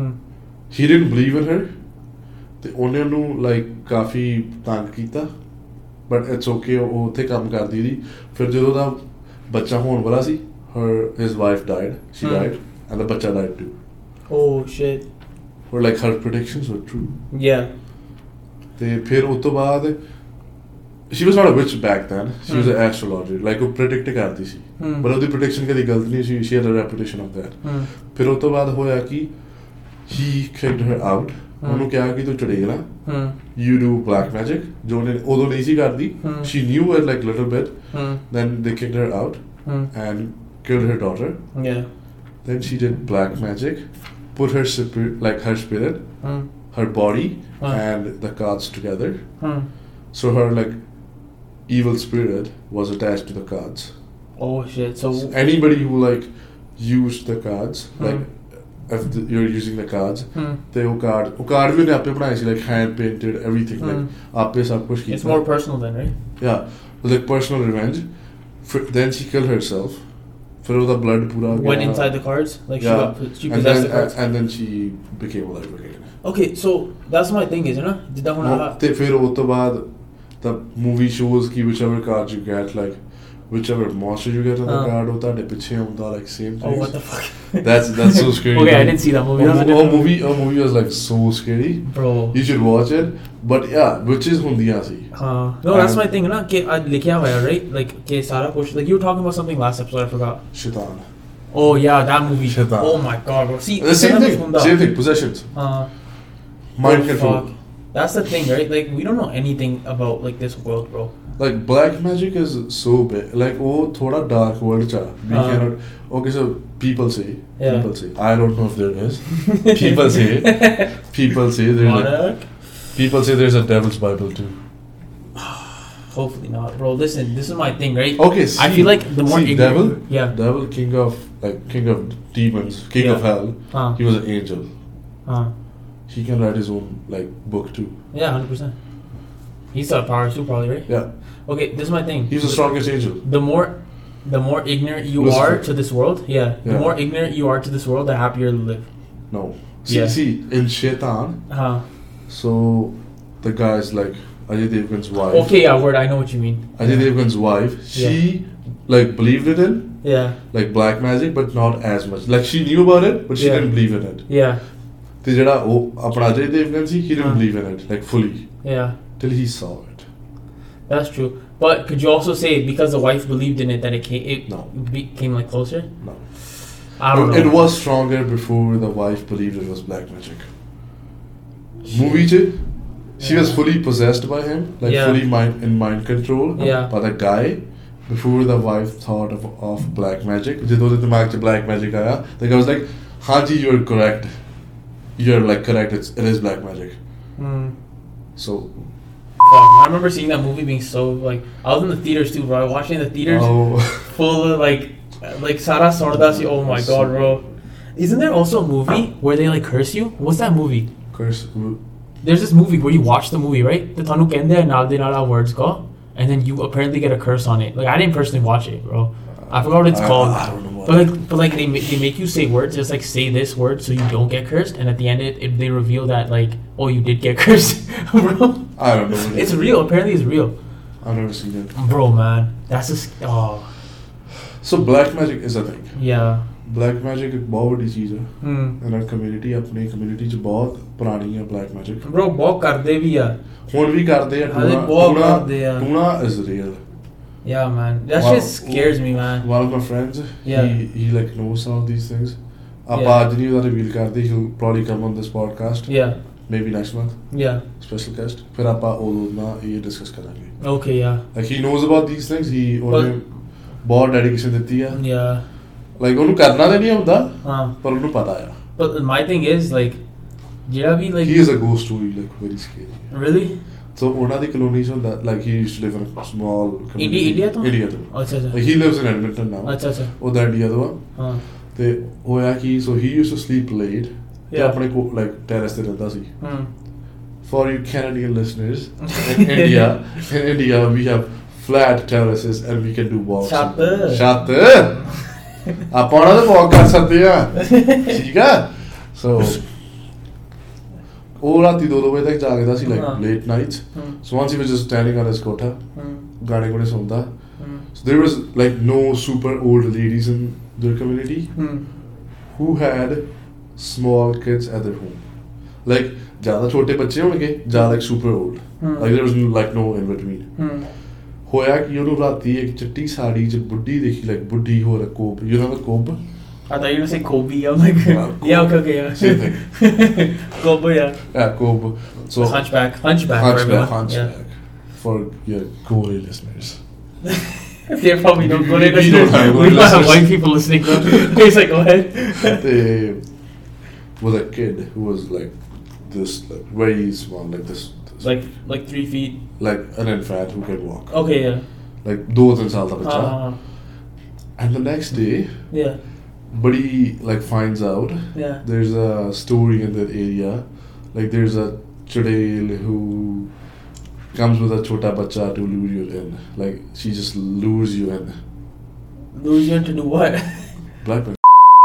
ਹੀ ਡਿਡਨਟ ਬਲੀਵ ਇਨ ਹਰ ਤੇ ਉਹਨੇ ਉਹਨੂੰ ਲਾਈਕ ਕਾਫੀ ਤੰਗ ਕੀਤਾ ਬਟ ਇਟਸ ਓਕੇ ਉਹ ਉੱਥੇ ਕੰਮ ਕਰਦੀ ਸੀ ਫਿਰ ਜਦੋਂ ਉਹਦਾ ਬੱਚਾ ਹੋਣ ਵਾਲਾ ਸੀ her his wife died she Hmm. died and the bacha died too Oh shit. or like her predictions were true Yeah. ਤੇ ਫਿਰ ਉਸ ਤੋਂ ਬਾਅਦ she was not a witch back then she was Hmm. an astrologer like ਉਹ predict ਕਰਦੀ ਸੀ Hmm. but ਉਹਦੀ prediction ਕਦੀ ਗਲਤ ਨਹੀਂ ਸੀ she had a reputation of that Hmm. ਫਿਰ ਉਸ ਤੋਂ ਬਾਅਦ ਹੋਇਆ ਕਿ he kicked her out Hmm. ਉਹਨੂੰ ਕਿਹਾ ਕਿ ਤੂੰ ਚੜੇਲ ਆ Hmm. you do black magic ਜੋ ਉਹਨੇ ਉਦੋਂ ਨਹੀਂ ਸੀ ਕਰਦੀ Hmm. she knew it like little bit Hmm. then they kicked her out Hmm. and killed her daughter Yeah. then she did black magic put her spirit like her spirit Hmm. her body Huh. and the cards together Hmm. so her like evil spirit was attached to the cards Oh shit. So. anybody who like used the cards Hmm. like if the, you're using the cards Hmm. ਤੇ ਉਹ card ਉਹ card ਵੀ ਉਹਨੇ ਆਪੇ ਬਣਾਏ ਸੀ like hand painted everything Hmm. like ਆਪੇ ਸਭ ਕੁਝ ਕੀਤਾ It's more personal then, right? yeah it was like personal revenge For, then she killed herself ਫਿਰ ਉਹਦਾ blood ਪੂਰਾ Went inside the cards, like yeah she got, she and possessed then, the cards. and then she became alive again Okay, so that's my thing, is it? Jiddha hun aha. ਤੇ ਫਿਰ ਉਸ ਤੋਂ ਬਾਅਦ the movie shows ਕਿ whichever card you get like whichever monster you get on the Uh. card ਉਹ ਤੁਹਾਡੇ ਪਿੱਛੇ ਆਉਂਦਾ like same Oh, things what the fuck? that's that's so scary Okay, I didn't see that movie. That was a ਉਹ different movie ਉਹ movie was like so scary Bro. you should watch it but yeah witches ਹੁੰਦੀਆਂ ਸੀ Uh, no, that's And- my thing, na? Ke aaj likhya hua hai, right? Like ke sara kuch, like you were talking about something last episode, I forgot. Shaitan Oh yeah, that movie. Shaitan. Oh my god, bro. See, the same itna thing gunda. same thing possessions Uh, mind oh, control fuck. That's the thing, right? Like we don't know anything about like this world, bro. like black magic is so big like oh thoda dark world cha we Uh. cannot okay so people say Yeah. people say I don't know if there is people say people say there's a, Monarch? people say there's a devil's bible too Hopefully not, bro. Listen, this is my thing, right? okay see, I feel like the more see, ignorant- devil yeah, devil king of like king of demons king Yeah. of hell uh, he was an angel uh, he can write his own like book too yeah, hundred percent. He's got powers too, probably, right? yeah Okay, this is my thing. he's the strongest angel The more, the more ignorant you Lucifer. are to this world, yeah, the Yeah. more ignorant you are to this world, the happier you live. no see Yeah. see in Shaitan Uh, so the guy's like Ajay Devgan's wife okay, yeah, word. I know what you mean. Ajay Devgan's wife, she like believed it in Yeah, like black magic, but not as much. Like she knew about it, but she Yeah. didn't believe in it. yeah, ਤੇ ਜਿਹੜਾ ਉਹ ਆਪਣਾ Ajay Devgan C, he didn't Huh. believe in it like fully yeah. till he saw it. That's true. But could you also say because the wife believed in it that it came, it No. became like closer? No, I don't know. it was stronger before the wife believed it was black magic. Movie ch, she was Yeah. fully possessed by him, like Yeah. fully mind in mind control. Yeah. But the guy, before the wife thought of, of black magic, ਜਦੋਂ ਉਹਦੇ ਦਿਮਾਗ 'ਚ black magic ਆਇਆ, the guy was like, "Haji, you're correct. You're like correct. It's it is black magic." Mm. So, Fuck, I remember seeing that movie being so like I was in the theaters too, bro. I was watching it in the theaters oh, full of like like Sara Sordasi. Oh my god, bro! Isn't there also a movie where they like curse you? What's that movie? curse. There's this movie where you watch the movie, right? The thanu kende naal de naal words go, and then you apparently get a curse on it. Like I didn't personally watch it, bro. I forgot what it's I- called. I don't know what. But like, but like they ma- they make you say words, just like say this word so you don't get cursed, and at the end it, it they reveal that like oh you did get cursed, bro. I don't know. What It's real. Apparently it's real, I've never seen it. bro, man. That's just oh So black magic is a thing. yeah. Black magic ਇੱਕ ਬਹੁਤ ਵੱਡੀ ਚੀਜ਼ ਹੈ Hmm. ਇਹਨਾਂ community ਆਪਣੀ community 'ਚ ਬਹੁਤ ਪੁਰਾਣੀ ਹੈ black magic. Bro, ਬਹੁਤ ਕਰਦੇ ਵੀ ਆ. ਹੁਣ ਵੀ ਕਰਦੇ ਆ. ਹਾਲੇ ਟੂਣਾ ਬਹੁਤ ਟੂਣਾ ਕਰਦੇ ਆ. ਟੂਣਾ is real. Yeah, man. That Wow. shit scares me, man. One of my friends, Yeah. he he like knows some of these things. ਆਪਾਂ Yeah. ਅੱਜ ਨਹੀਂ ਉਹਦਾ ਰਿਵੀਲ ਕਰਦੇ. He'll probably come on this podcast. Yeah. Maybe next month. Yeah. Special guest. ਫਿਰ ਆਪਾਂ ਉਦੋਂ ਨਾਲ ਇਹ ਡਿਸਕਸ ਕਰਾਂਗੇ. Okay. Yeah. Like he knows about these things. He ਉਹਨੇ ਬਹੁਤ ਡੈਡੀਕੇਸ਼ਨ ਦਿੱਤੀ ਆ. Yeah. Like ਉਹਨੂੰ ਕਰਨਾ ਤਾਂ ਨਹੀਂ ਹੁੰਦਾ Huh. ਪਰ ਉਹਨੂੰ ਪਤਾ ਆ. But my thing is like, ਜਿਹੜਾ ਵੀ like He is a ghost story like very scary. really. So ਉਹਨਾਂ ਦੀ colonies ਹੁੰਦਾ like he used to live in a small community. India India ਤੋਂ? India ਤੋਂ. ਅੱਛਾ ਅੱਛਾ. Like he lives in Edmonton now. ਅੱਛਾ ਅੱਛਾ. ਉਹਦਾ ਇੰਡੀਆ ਤੋਂ ਆ. ਹਾਂ. ਤੇ ਹੋਇਆ ਕਿ so he used to sleep late. ਤੇ Yeah. ਆਪਣੇ ਕੋ like terrace ਤੇ ਰਹਿੰਦਾ ਸੀ. Hmm. For you Canadian listeners, in India, in India we have flat terraces and we can do walks. ਛੱਤ ਛੱਤ ਆਪਾਂ ਉਹਨਾਂ ਦੇ walk ਕਰ ਸਕਦੇ ਆ ਠੀਕ ਆ so ਉਹ ਰਾਤੀ ਦੋ ਦੋ ਵਜੇ ਤੱਕ ਜਾਗਦਾ ਸੀ like late nights so once he was just standing on his ਕੋਠਾ ਗਾਣੇ ਗੁਣੇ ਸੁਣਦਾ so there was like no super old ladies in their community who had small kids at their home like ਜ਼ਿਆਦਾ ਛੋਟੇ ਬੱਚੇ ਹੋਣਗੇ ਜਾਂ like super old like there was like no in between ਹੋਇਆ ਕਿ ਉਹਨੂੰ ਰਾਤੀ ਇੱਕ ਚਿੱਟੀ ਸਾੜੀ ਚ ਬੁੱਢੀ ਦੇਖੀ like ਬੁੱਢੀ ਹੋਰ Cobb you know the Cobb I thought you were gonna say Kobe. I'm like, yeah, yeah okay, okay, yeah. Same thing. Kobe, yeah. Yeah, Kobe. So hunchback, hunchback, hunchback, hunchback. Yeah. For your Gore listeners. They probably don't go to We don't have We might have listeners. white people listening. Though. He's like, go ahead. There was a kid who was like this, like very small, like this, this, Like, like three feet. like an infant who can walk. Okay, yeah. Like two three saal da bacha. Uh, And the next day, yeah, but he like finds out yeah. there's a story in that area, like there's a chadail who comes with a chota bacha to lure you in, like she just lures you in. Lose you into do what? Black man.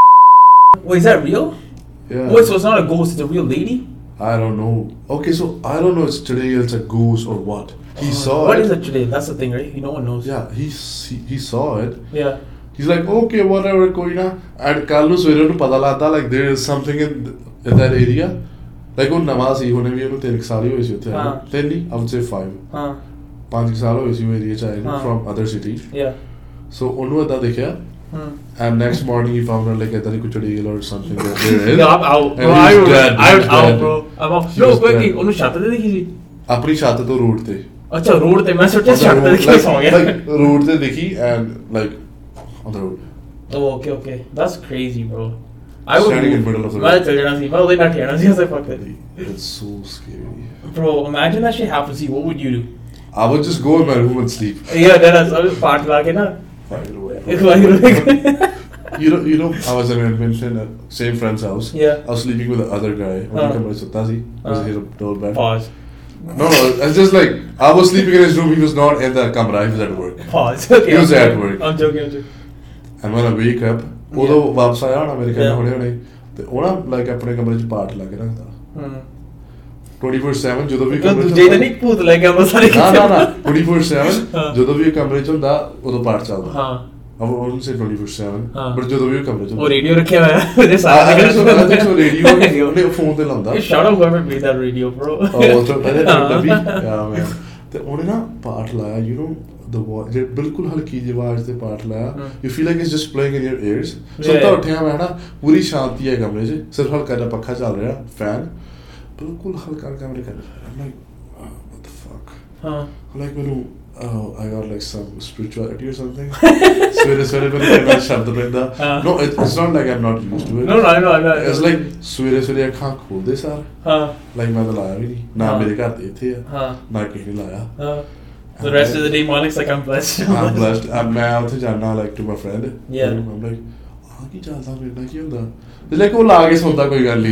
Wait, is that real? Yeah. Wait, so it's not a ghost; it's a real lady. I don't know. Okay, so I don't know. It's chadail, it's a goose or what. He Uh, saw What it. is it today? That's the thing, right? No one knows. Yeah, he, he he saw it. Yeah. He's like, okay, whatever, koi na. And ਕੱਲ ਨੂੰ ਸਵੇਰੇ ਨੂੰ ਪਤਾ ਲੱਗਦਾ like there is something in in that area. Like ਉਹ ਨਵਾਂ ਸੀ ਹੁਣੇ ਵੀ ਉਹਨੂੰ ਤਿੰਨ ਸਾਲ ਹੀ ਹੋਏ ਸੀ ਉੱਥੇ ਹਾਂ। ਤਿੰਨ ਨਹੀਂ I would say five. Huh. ਪੰਜ ਕੁ ਸਾਲ ਹੋਏ ਸੀ ਉਹ ਏਰੀਆ ਚ ਆਏ ਨੂੰ ਹਾਂ। from other city. Yeah. So ਉਹਨੂੰ ਏਦਾਂ ਦੇਖਿਆ Hmm. and next morning he found her like ਏਦਾਂ ਦੀ ਕੋਈ ਚੜੇਲ or something that there is. No, I'm out, bro. And he's I'm dead, I'm he's out, dead. bro. I'm out. He No, was wait, dead. wait. ਉਹਨੂੰ ਛੱਤ ਤੇ ਦੇਖੀ ਸੀ? ਆਪਣੀ ਛੱਤ ਤੋਂ road ਤੇ ਅੱਛਾ ਰੋਡ ਤੇ ਮੈਂ ਸੋਚਿਆ ਛੱਤ ਤੇ ਦੇਖੀ ਸੌਂ ਗਿਆ like road ਤੇ ਦੇਖੀ and like on the road. Oh, okay, okay. That's crazy, bro. I would Standing in move. the middle of the ਮੈਂ road. ਚੱਲ ਜਾਣਾ ਸੀ ਮੈਂ ਉਹਦੇ ਨਾਲ ਠਹਿਣਾ ਸੀ ਉਸੇ fuck it. It's so scary. Bro, imagine that shit happens to you. What would you do? I would just go in my room and sleep. Yeah, that is. I was part ਲਾ ਕੇ ਨਾ Fire it away. Yeah. You know, you know, I was in Edmonton at same friend's house. Yeah. I was sleeping with the other guy. Huh. Uh. Uh. Uh. Pause. No, no, it's just like I was sleeping in his room. He was not in the camera. He was at work. Pause. Okay. He was I'm at joking. work. I'm joking. I'm joking. And when I wake up, ਉਦੋਂ ਵਾਪਸ ਆਇਆ ਹੋਣਾ ਮੇਰੇ ਘਰ ਹੁਣੇ ਹੁਣੇ ਤੇ ਉਹ ਨਾ ਲਾਈਕ ਆਪਣੇ ਕਮਰੇ 'ਚ ਪਾਠ ਲਾ ਕੇ ਰੱਖਦਾ ਹਮ twenty-four seven ਜਦੋਂ ਵੀ ਤੂੰ ਜੇ ਤਾਂ ਨਹੀਂ ਭੂਤ ਲੈ ਕੇ ਆਉਂਦਾ ਸਾਰੇ ਨਾ ਨਾ ਨਾ twenty-four seven ਹਾਂ। ਜਦੋਂ ਵੀ ਕਮਰੇ 'ਚ ਹੁੰਦਾ ਉਦੋਂ ਪਾਠ ਚੱਲਦਾ ਹਾਂ I wouldn't say twenty-four seven ਹਾਂ। but ਜਦੋਂ ਵੀ ਕਮਰੇ 'ਚ ਉਹ ਰੇਡੀਓ ਰੱਖਿਆ ਹੋਇਆ ਉਹਦੇ I ਸਾਰੇ think so, I think so, radio ਉਹਨੇ ਫੋਨ ਤੇ ਲਾਉਂਦਾ Shout out whoever made that radio, bro. ਉਹ ਤਾਂ ਤਬੀ ਯਾ ਮੈਂ ਤੇ ਉਹਨੇ ਨਾ ਪਾਠ ਲਾਇਆ you know the voice ਜੇ ਬਿਲਕੁਲ ਹਲਕੀ ਜਿਹੀ ਆਵਾਜ਼ ਤੇ ਪਾਠ ਲਾਇਆ you feel like it's just playing in your ears so ਤਾਂ ਉੱਠਿਆ ਮੈਂ ਨਾ ਪੂਰੀ ਸ਼ਾਂਤੀ ਹੈ ਕਮਰੇ 'ਚ ਸਿਰਫ ਹਲਕਾ ਜਿਹਾ ਪੱਖਾ ਚੱਲ ਰਿਹਾ ਫੈਨ ਬਿਲਕੁਲ ਹਲਕਾ ਕਮਰੇ ਕਰ I'm like oh, what the fuck ਹਾਂ like ਮੈਨੂੰ oh I got like some spirituality or something ਸਵੇਰੇ ਸਵੇਰੇ ਮੈਨੂੰ ਕਿਹੜਾ ਸ਼ਬਦ ਪੈਂਦਾ no it, it's not like I'm not used to it No, no, I know, I know. it's like ਸਵੇਰੇ ਸਵੇਰੇ ਅੱਖਾਂ ਖੋਲਦੇ ਸਾਰ ਹਾਂ like ਮੈਂ ਤਾਂ ਲਾਇਆ ਵੀ ਨਹੀਂ ਨਾ ਮੇਰੇ ਘਰ ਦੇ ਇੱਥੇ ਆ ਹਾਂ ਨਾ ਕਿਸੇ ਨੇ ਲਾਇਆ ਹਾਂ The rest of the day, Monic's like, I'm blessed. I'm blessed. I'm ਮੈਂ ਉੱਥੇ ਜਾਣਾ like to my friend. Yeah. I'm like, ਆਹ ਕੀ ਚੱਲਦਾ ਮੇਰੇ ਨਾਲ ਕੀ ਹੁੰਦਾ? ਤੇ like ਉਹ ਲਾ ਕੇ ਸੌਂਦਾ ਕੋਈ ਗੱਲ ਨਹੀਂ.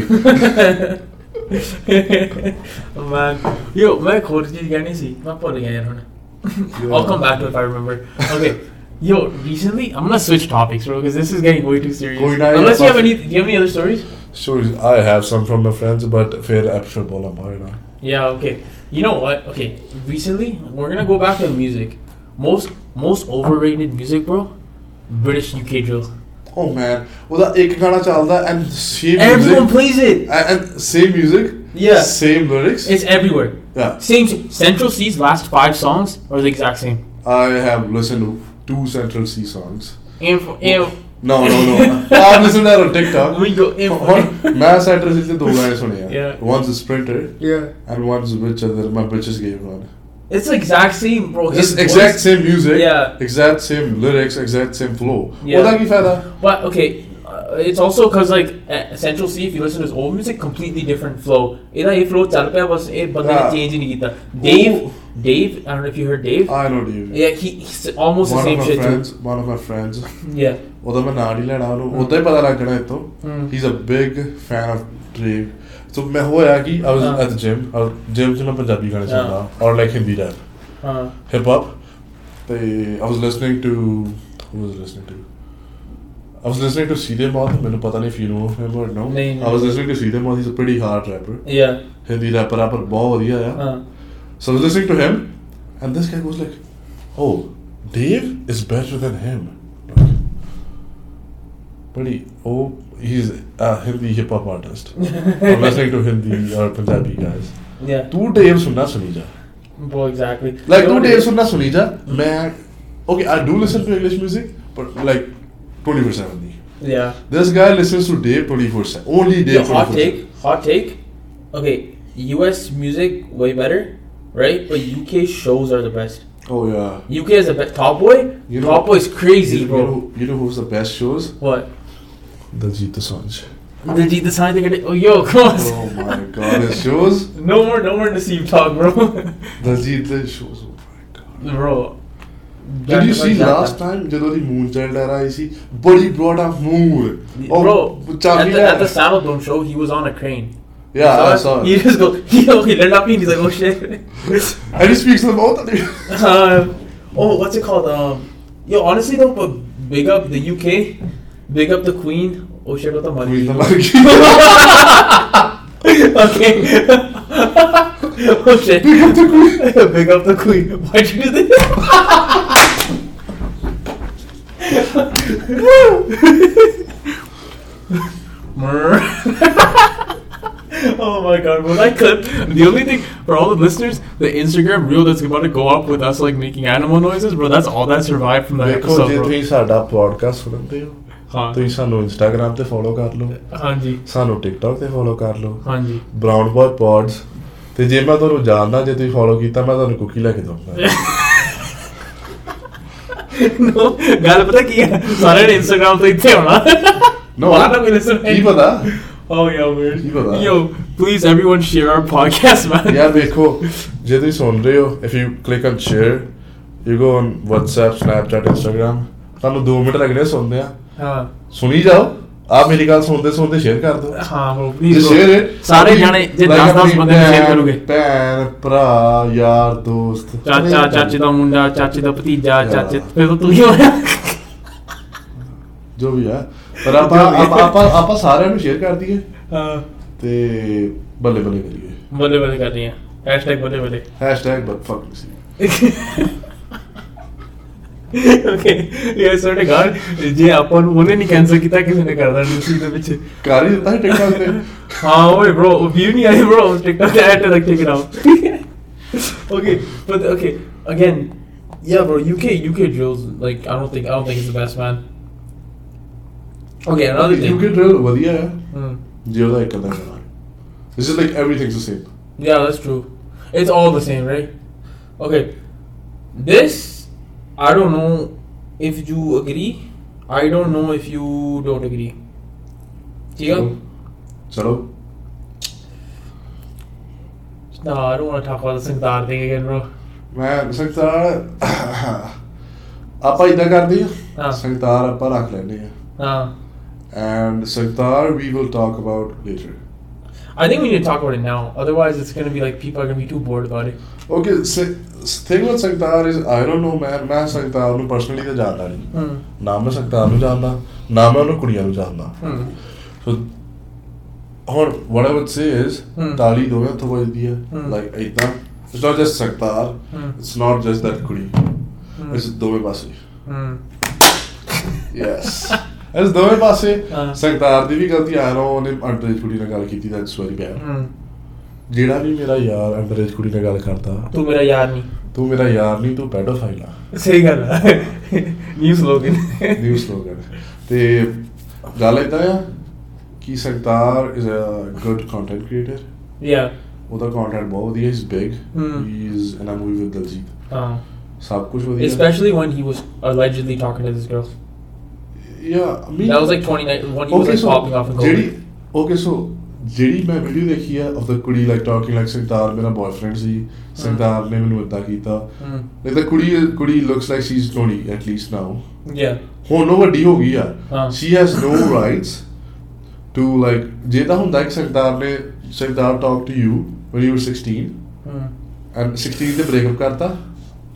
Man, yo, ਮੈਂ ਇੱਕ ਹੋਰ ਚੀਜ਼ ਕਹਿਣੀ ਸੀ ਮੈਂ ਭੁੱਲ ਗਿਆ ਯਾਰ ਹੁਣ. I'll come back to it if I remember. Okay. Yo, recently, I'm gonna switch topics, bro, because this is getting way too serious. ਕੋਈ ਨਾ Unless you have any, do you have any other stories? Stories. I have some from my friends, but ਫਿਰ episode ਬੋਲਾਂ ਬਾਹਰ ਨਾ. Yeah, okay. You know what? Okay, recently we're gonna go back to music. Most most overrated music, bro. British U K drill. Oh man, ਉਹਦਾ ਇੱਕ ਗਾਣਾ ਚੱਲਦਾ and same Everyone music. plays it. And, and same music. Yeah. Same lyrics. It's everywhere. Yeah. Same. Central C's last five songs are the exact same. I have listened to two Central C songs. Info. Info. No, no, no. I've listened to that on TikTok. We go info. ਮੈਂ Central C ਦੇ ਦੋ ਗਾਣੇ ਸੁਣੇ ਆ. Yeah. One's a Sprinter. Yeah. And one's which other my bitches gave one. It's the exact same, bro. His Just exact voice- same music. Yeah. Exact same lyrics. Exact same flow. Yeah. ਉਹਦਾ ਕੀ ਫਾਇਦਾ? But okay, uh, it's also because like uh, Central C, if you listen to his old music, completely different flow. ਇਹਦਾ ਇਹ flow ਚੱਲ ਪਿਆ ਬਸ ਇਹ ਬੰਦੇ ਨੇ Yeah. change ਨਹੀਂ ਕੀਤਾ. Dave, Dave, I don't know if you heard Dave. I know Dave. Yeah, he, he's almost One the of same my shit friends. One of my friends. too. Yeah. ਉਹਦਾ ਮੈਂ ਨਾਂ ਨਹੀਂ ਲੈਣਾ ਉਹਨੂੰ ਉਹਦਾ ਹੀ ਪਤਾ ਲੱਗ ਜਾਣਾ ਇੱਥੋਂ. Mm. He's a big fan of Dave. So ਮੈਂ ਹੋਇਆ ਕਿ I was Uh. at the gym. I was gym 'ਚ ਮੈਂ ਪੰਜਾਬੀ ਗਾਣੇ Yeah. ਸੁਣਦਾ or like Hindi rap. Uh, Hip hop. ਤੇ I was listening to who was I listening to I was listening to Seedhe Moth. ਮੈਨੂੰ ਪਤਾ ਨਹੀਂ if you know him or no. ਨਹੀਂ I was listening to Seedhe Moth. He's a pretty hard rapper. Yeah. Hindi rapper rapper ਬਹੁਤ ਵਧੀਆ ਆ. ਹਾਂ. So I was listening to him and this guy goes like, oh, Dave is better than him. But he, oh, he's a Hindi hip hop artist. I'm listening to Hindi or Punjabi guys. Yeah. तू Dave सुनना सुनी जा. Bro, exactly. Like तू Dave सुनना सुनी जा. मैं okay, I do listen to English music, but like twenty-four seven. Yeah. This guy listens to Dave twenty-four seven. Only Dave. Yo, hot take. Hot take. Okay, U S music way better, right? But U K shows are the best. Oh yeah. U K is the best. Top Boy. You know, Top Boy is crazy, you, bro. You know, you know who's the best shows? What? Diljit Dosanjh. Diljit Dosanjh. They get. Oh, yo, come on. Oh my God, his shows. No more, no more Naseem talk, bro. Diljit the shows. Oh my God. Bro. Did you see last time ਜਦੋਂ ਦੀ moon child era ਆਈ ਸੀ ਬੜੀ broad of moon bro at the, at the Saddledome show he was on a crane yeah I saw it he just go he he learned up and he's like oh shit and he speaks them all the uh, oh what's it called um yo honestly though but big up the U K big up the Queen oh shit what the money okay oh shit big up the Queen big up the Queen why'd you do this oh my God, when I clip the only thing for all the listeners, the Instagram reel that's about to go up with us like making animal noises, bro, that's all that survived from that ਦੇਖੋ episode, ਜੇ bro. ਤੁਸੀਂ ਸਾਡਾ podcast ਸੁਣਦੇ ਹੋ ਹਾਂ ਤੁਸੀਂ ਸਾਨੂੰ Instagram ਤੇ ਫੋਲੋ ਕਰ ਲਓ ਹਾਂਜੀ ਸਾਨੂੰ ਟਿਕਟੌਕ ਤੇ ਫੋਲੋ ਕਰ ਲਓ ਹਾਂਜੀ ਬ੍ਰਾਊਨ ਬॉय ਪੌਡਸ ਤੇ ਜੇ ਮੈਂ ਤੁਹਾਨੂੰ ਜਾਣਦਾ ਜੇ ਤੁਸੀਂ ਫੋਲੋ ਕੀਤਾ ਮੈਂ ਤੁਹਾਨੂੰ ਕੁਕੀ ਲੈ ਕੇ ਦਊਂਗਾ no ਗੱਲ ਪਤਾ ਕੀ ਹੈ ਸਾਰੇ ਨੇ ਇੰਸਟਾਗ੍ਰਾਮ ਤੇ ਇੱਥੇ ਆਉਣਾ no ਵਾਲਾ ਕੋਈ ਲਿਸਨ ਕੀ ਪਤਾ oh yeah weird ਕੀ ਪਤਾ yo please everyone share our podcast man ਯਾਰ ਦੇਖੋ ਜੇ ਤੁਸੀਂ ਸੁਣ ਰਹੇ ਹੋ if you click on share you go on WhatsApp Snapchat Instagram ਤੁਹਾਨੂੰ ਦੋ ਮਿੰਟ ਲੱਗਣੇ ਸੁਣਦੇ ਆ ਹਾਂ ਸੁਣੀ ਜਾਓ ਆਪ ਮੇਰੀ ਗੱਲ ਸੁਣਦੇ ਸੁਣਦੇ ਸ਼ੇਅਰ ਕਰ ਦਿਓ ਹਾਂ bro please ਜੇ ਸ਼ੇਅਰ ਹੈ ਸਾਰੇ ਜਾਣੇ ਜੇ ਦਸ ਦਸ ਬੰਦੇ ਸ਼ੇਅਰ ਕਰੋਗੇ ਭੈਣ ਭਰਾ ਯਾਰ ਦੋਸਤ ਚਾਚਾ ਚਾਚੇ ਦਾ ਮੁੰਡਾ ਚਾਚੇ ਦਾ ਭਤੀਜਾ ਚਾਚੇ ਫਿਰ ਤਾਂ ਤੂੰ ਹੀ ਹੋਇਆ ਜੋ ਵੀ ਹੈ ਪਰ ਆਪਾਂ ਆਪਾਂ ਆਪਾਂ ਸਾਰਿਆਂ ਨੂੰ ਸ਼ੇਅਰ ਕਰ ਦਈਏ ਹਾਂ ਤੇ ਬੱਲੇ ਬੱਲੇ ਕਰੀਏ ਬੱਲੇ ਬੱਲੇ ਕਰ ਰਹੀ ਹੈ hashtag ਬੱਲੇ ਬੱਲੇ hashtag but fuck me okay yeah sort of god ਜੇ ਆਪਾਂ ਨੂੰ ਉਹਨੇ ਨਹੀਂ ਕੈਂਸਲ ਕੀਤਾ ਕਿਸੇ ਨੇ ਕਰਦਾ ਨਿਊਜ਼ ਦੇ ਵਿੱਚ ਕਰ ਹੀ ਦਿੱਤਾ ਹੈ ਟਿਕਟੌਕ ਤੇ ਹਾਂ ਓਏ bro view ਨਹੀਂ ਆਏ bro TikTok I had to like take it out okay but okay again yeah bro U K U K drills like I don't think I don't think it's the best man okay another thing U K drill ਵਧੀਆ ਹੈ hmm. ਜੇ ਉਹਦਾ ਇੱਕ ਅੱਧਾ ਗਾਣਾ it's just like everything's the same yeah that's true it's all the same right okay this I don't know if you agree I don't know if you don't agree ठीक है चलो no I don't want to talk about the Sangtar thing again bro ਮੈਂ ਸੰਗਤਾਰ ਆਪਾਂ ਇਦਾਂ ਕਰਦੇ ਹਾਂ ਹਾਂ ਸੰਗਤਾਰ ਆਪਾਂ ਰੱਖ ਲੈਂਦੇ ਹਾਂ ਹਾਂ and Sangtar we will talk about later I think we need to talk about it now otherwise it's going to be like people are going to be too bored about it okay so thing with Sangtar is I don't know man ਮੈਂ ਸੰਗਤਾਰ ਨੂੰ personally ਤਾਂ ਜਾਣਦਾ ਨਹੀਂ ਨਾ ਮੈਂ ਸੰਗਤਾਰ ਨੂੰ ਜਾਣਦਾ ਨਾ ਮੈਂ ਉਹਨੂੰ ਕੁੜੀਆਂ ਨੂੰ ਜਾਣਦਾ so ਹੁਣ what I would say is ਤਾਲੀ ਦੋਵੇਂ ਹੱਥੋਂ ਵੱਜਦੀ ਹੈ like ਏਦਾਂ it's not just Sangtar it's not just that ਕੁੜੀ it's ਦੋਵੇਂ ਪਾਸੇ yes ਇਸ ਦੋਵੇਂ ਪਾਸੇ ਸੰਗਤਾਰ ਦੀ ਵੀ ਗਲਤੀ ਆ ਰਹਾ ਉਹਨੇ ਅੰਡਰੇਜ ਕੁੜੀ ਨਾਲ ਗੱਲ ਕੀਤੀ that's very bad ਜਿਹੜਾ ਵੀ ਮੇਰਾ ਯਾਰ ਅੰਡਰੇਜ ਕੁੜੀ ਨਾਲ ਗੱਲ ਕਰਦਾ ਤੂੰ ਮੇਰਾ ਯਾਰ ਨਹੀਂ ਤੂੰ ਮੇਰਾ ਯਾਰ ਨਹੀਂ ਤੂੰ ਪੈਡੋਫਾਈਲ ਆ ਸਹੀ ਗੱਲ ਹੈ ਨਿਊ ਸਲੋਗਨ ਨਿਊ ਸਲੋਗਨ ਤੇ ਗੱਲ ਏਦਾਂ ਆ ਕਿ Sangtar is a good content creator yeah ਉਹਦਾ content ਬਹੁਤ ਵਧੀਆ he's big he's in a movie with Diljit ਹਾਂ ਸਭ ਕੁਝ ਵਧੀਆ especially when he was allegedly talking to this girl yeah I mean that was like twenty nine when he was okay, like so, popping off and going ਜਿਹੜੀ okay so ਜਿਹੜੀ ਮੈਂ video ਦੇਖੀ ਆ of the ਕੁੜੀ like talking like Sangtar ਮੇਰਾ boyfriend ਸੀ ਸੰਗਤਾਰ ਨੇ ਮੈਨੂੰ ਇੱਦਾਂ ਕੀਤਾ like the ਕੁੜੀ ਕੁੜੀ looks like she's twenty at least now yeah ਹੁਣ ਉਹ ਵੱਡੀ ਹੋ ਗਈ ਆ she has no rights to like ਜੇ ਤਾਂ ਹੁੰਦਾ ਕਿ ਸੰਗਤਾਰ ਨੇ Sangtar talk to you when you were sixteen and sixteen ਤੇ breakup ਕਰਤਾ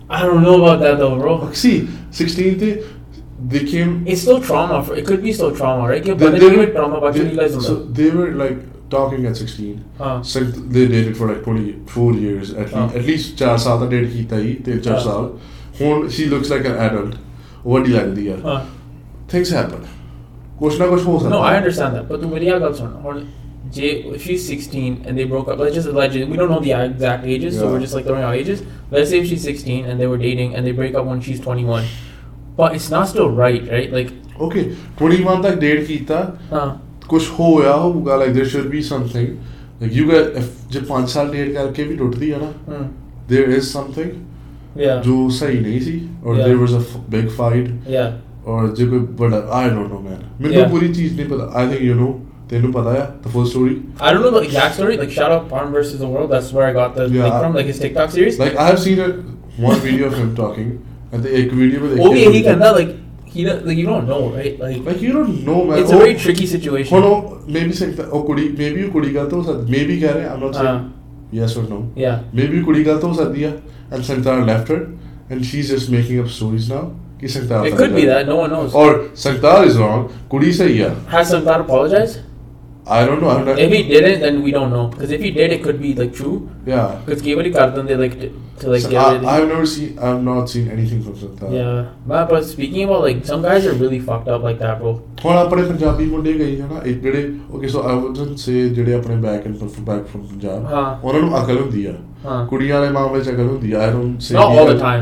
I don't know about that though, bro. See, sixteen they, they came. It's still trauma. For, it could be still trauma, right? They, But they, then were, even trauma, but they, realize so they were like talking at sixteen. Uh, So they dated for like twenty-four years at Uh. least. At least four ਸਾਲ ਦਾ date ਕੀਤਾ ਹੀ ਤਿੰਨ ਚਾਰ Uh. ਸਾਲ. ਹੁਣ she looks like an adult. ਵੱਡੀ ਲੱਗਦੀ ਆ. uh, Things happen. ਕੁਛ ਨਾ ਕੁਛ ਹੋ ਸਕਦਾ. no, I understand that. But the video got on. Jay, if she's sixteen and they broke up, let's just allegedly, we don't know the exact ages, so Yeah. we're just like throwing out ages. Let's say if she's sixteen and they were dating and they break up when she's twenty-one. But it's not still right, right? Like, Okay, twenty-one ਤੱਕ date ਕੀਤਾ. uh, ਕੁਛ ਹੋਇਆ ਹੋਊਗਾ, like there should be something. Like you got if ਜੇ five ਸਾਲ date ਕਰਕੇ ਵੀ ਟੁੱਟਦੀ ਆ ਨਾ, mm, there is something yeah, ਜੋ ਸਹੀ ਨਹੀਂ ਸੀ, or Yeah. there was a f- big fight, yeah. or ਜੇ ਕੋਈ ਬੜਾ I don't know man. ਮੈਨੂੰ Yeah. ਪੂਰੀ ਚੀਜ਼ ਨਹੀਂ ਪਤਾ. I think you know. ਤੈਨੂੰ ਪਤਾ ਆ the full story. I don't know the exact story. Like, shout out Porn versus the World. That's where I got the Yeah. link from, like his TikTok series. Like I have seen a, one video of him talking, and the एक video में Oh yeah, he देखिए can that like he don't- like you don't know, right? Like, like you don't know man. it's a very tricky situation. ਹੁਣ ਉਹ maybe सकता ਉਹ कुड़ी maybe ਉਹ कुड़ी गलत हो सकती maybe कह रहे हैं I'm not saying Uh, yes or no. yeah. Maybe कुड़ी गलत हो सकती है and Santar left her and she's just making up stories now कि Santar It could be that. No one knows. or Santar is wrong कुड़ी सही है. Has Santar apologized? I don't know. I'm not, If he didn't, then we don't know. Because if he did, it could be like true. yeah. Because Kevali Kardan, they like to, to like So get I, rid of I've never seen I've not seen anything from Santar. Yeah. But, but speaking about like some guys are really fucked up like that, bro. ਹੁਣ ਆਪਣੇ ਪੰਜਾਬੀ ਮੁੰਡੇ ਗਏ ਹੈ ਨਾ ਇੱਕ ਜਿਹੜੇ okay so ਆਈ wouldn't say ਜਿਹੜੇ ਆਪਣੇ back and back from Punjab ਹਾਂ। ਉਹਨਾਂ ਨੂੰ ਅਕਲ ਹੁੰਦੀ ਆ Huh. ਕੁੜੀਆਂ ਵਾਲੇ ਮਾਮਲੇ ਚ ਅਕਲ ਹੁੰਦੀ ਆ I don't say Not all the time.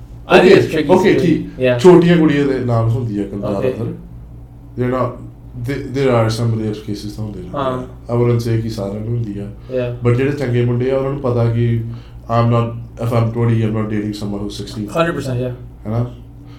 I think it's tricky. Okay too. ਠੀਕ Yeah. ਛੋਟੀਆਂ ਕੁੜੀਆਂ ਦੇ ਨਾਲ ਹੁੰਦੀ ਆ ਅਕਲ Okay. ਜ਼ਿਆਦਾਤਰ they're not they- there are some rare cases ਤਾਂ ਹੁੰਦੇ ਨੇ ਹਾਂ। I wouldn't say ਕਿ ਸਾਰਿਆਂ ਨੂੰ ਹੁੰਦੀ ਆ Yeah. ਬਟ ਜਿਹੜੇ ਚੰਗੇ ਮੁੰਡੇ ਆ ਉਹਨਾਂ ਨੂੰ ਪਤਾ ਕਿ I'm not if I'm twenty I'm not dating someone who's sixteen one hundred percent, yeah. ਹੈ ਨਾ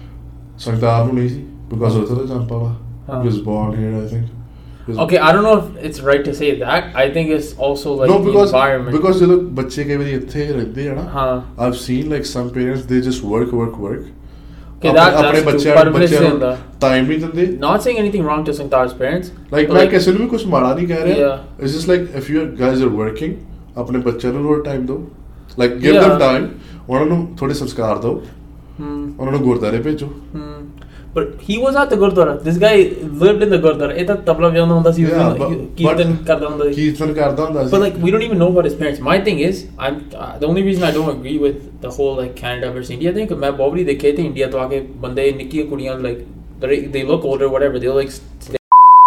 ਸੰਗਤਾਰ ਨੂੰ ਨਹੀਂ ਸੀ because ਉੱਥੇ ਤਾਂ ਜੰਪਾ ਵਾ ਹਾਂ। he was born here I think. Okay, I don't know if it's right to say that. I think it's also like no, the because environment. because ਜਦੋਂ ਬੱਚੇ ਕਈ ਵਾਰੀ ਇੱਥੇ ਰਹਿੰਦੇ ਆ ਨਾ Huh. I've seen like some parents they just work work work Okay, that, ਆਪਣੇ that's true. ਬੱਚਿਆਂ But ਨੂੰ listen, ਬੱਚਿਆਂ ਨੂੰ the, ਟਾਈਮ ਨਹੀਂ ਦਿੰਦੇ not saying anything wrong to Santar's parents. like but ਮੈਂ like, ਕਿਸੇ ਨੂੰ ਵੀ ਕੁਝ ਮਾੜਾ ਨਹੀਂ ਕਹਿ ਰਿਹਾ Yeah. it's just like if you guys are working ਆਪਣੇ ਬੱਚਿਆਂ ਨੂੰ ਥੋੜਾ ਟਾਈਮ ਦਿਓ like give Yeah. them time ਉਹਨਾਂ ਨੂੰ ਥੋੜੇ ਸੰਸਕਾਰ ਦਿਓ hmm, ਉਹਨਾਂ ਨੂੰ ਗੁਰਦਾਰੇ ਭੇਜੋ hmm. But he was at the Gurdwara. This guy lived in the Gurdwara. It was tabla vijanda hunda si. Yeah, but- Kirtan but- karda hunda si. ਕੀਰਤਨ ਕਰਦਾ ਹੁੰਦਾ But like we don't even know about his parents. My thing is, I'm uh, the only reason I don't agree with the whole like Canada versus India thing. Because मैं बहुत बड़ी देखे थे India तो आके बंदे Nikki कुड़ियाँ like they they look older whatever they like. Stay.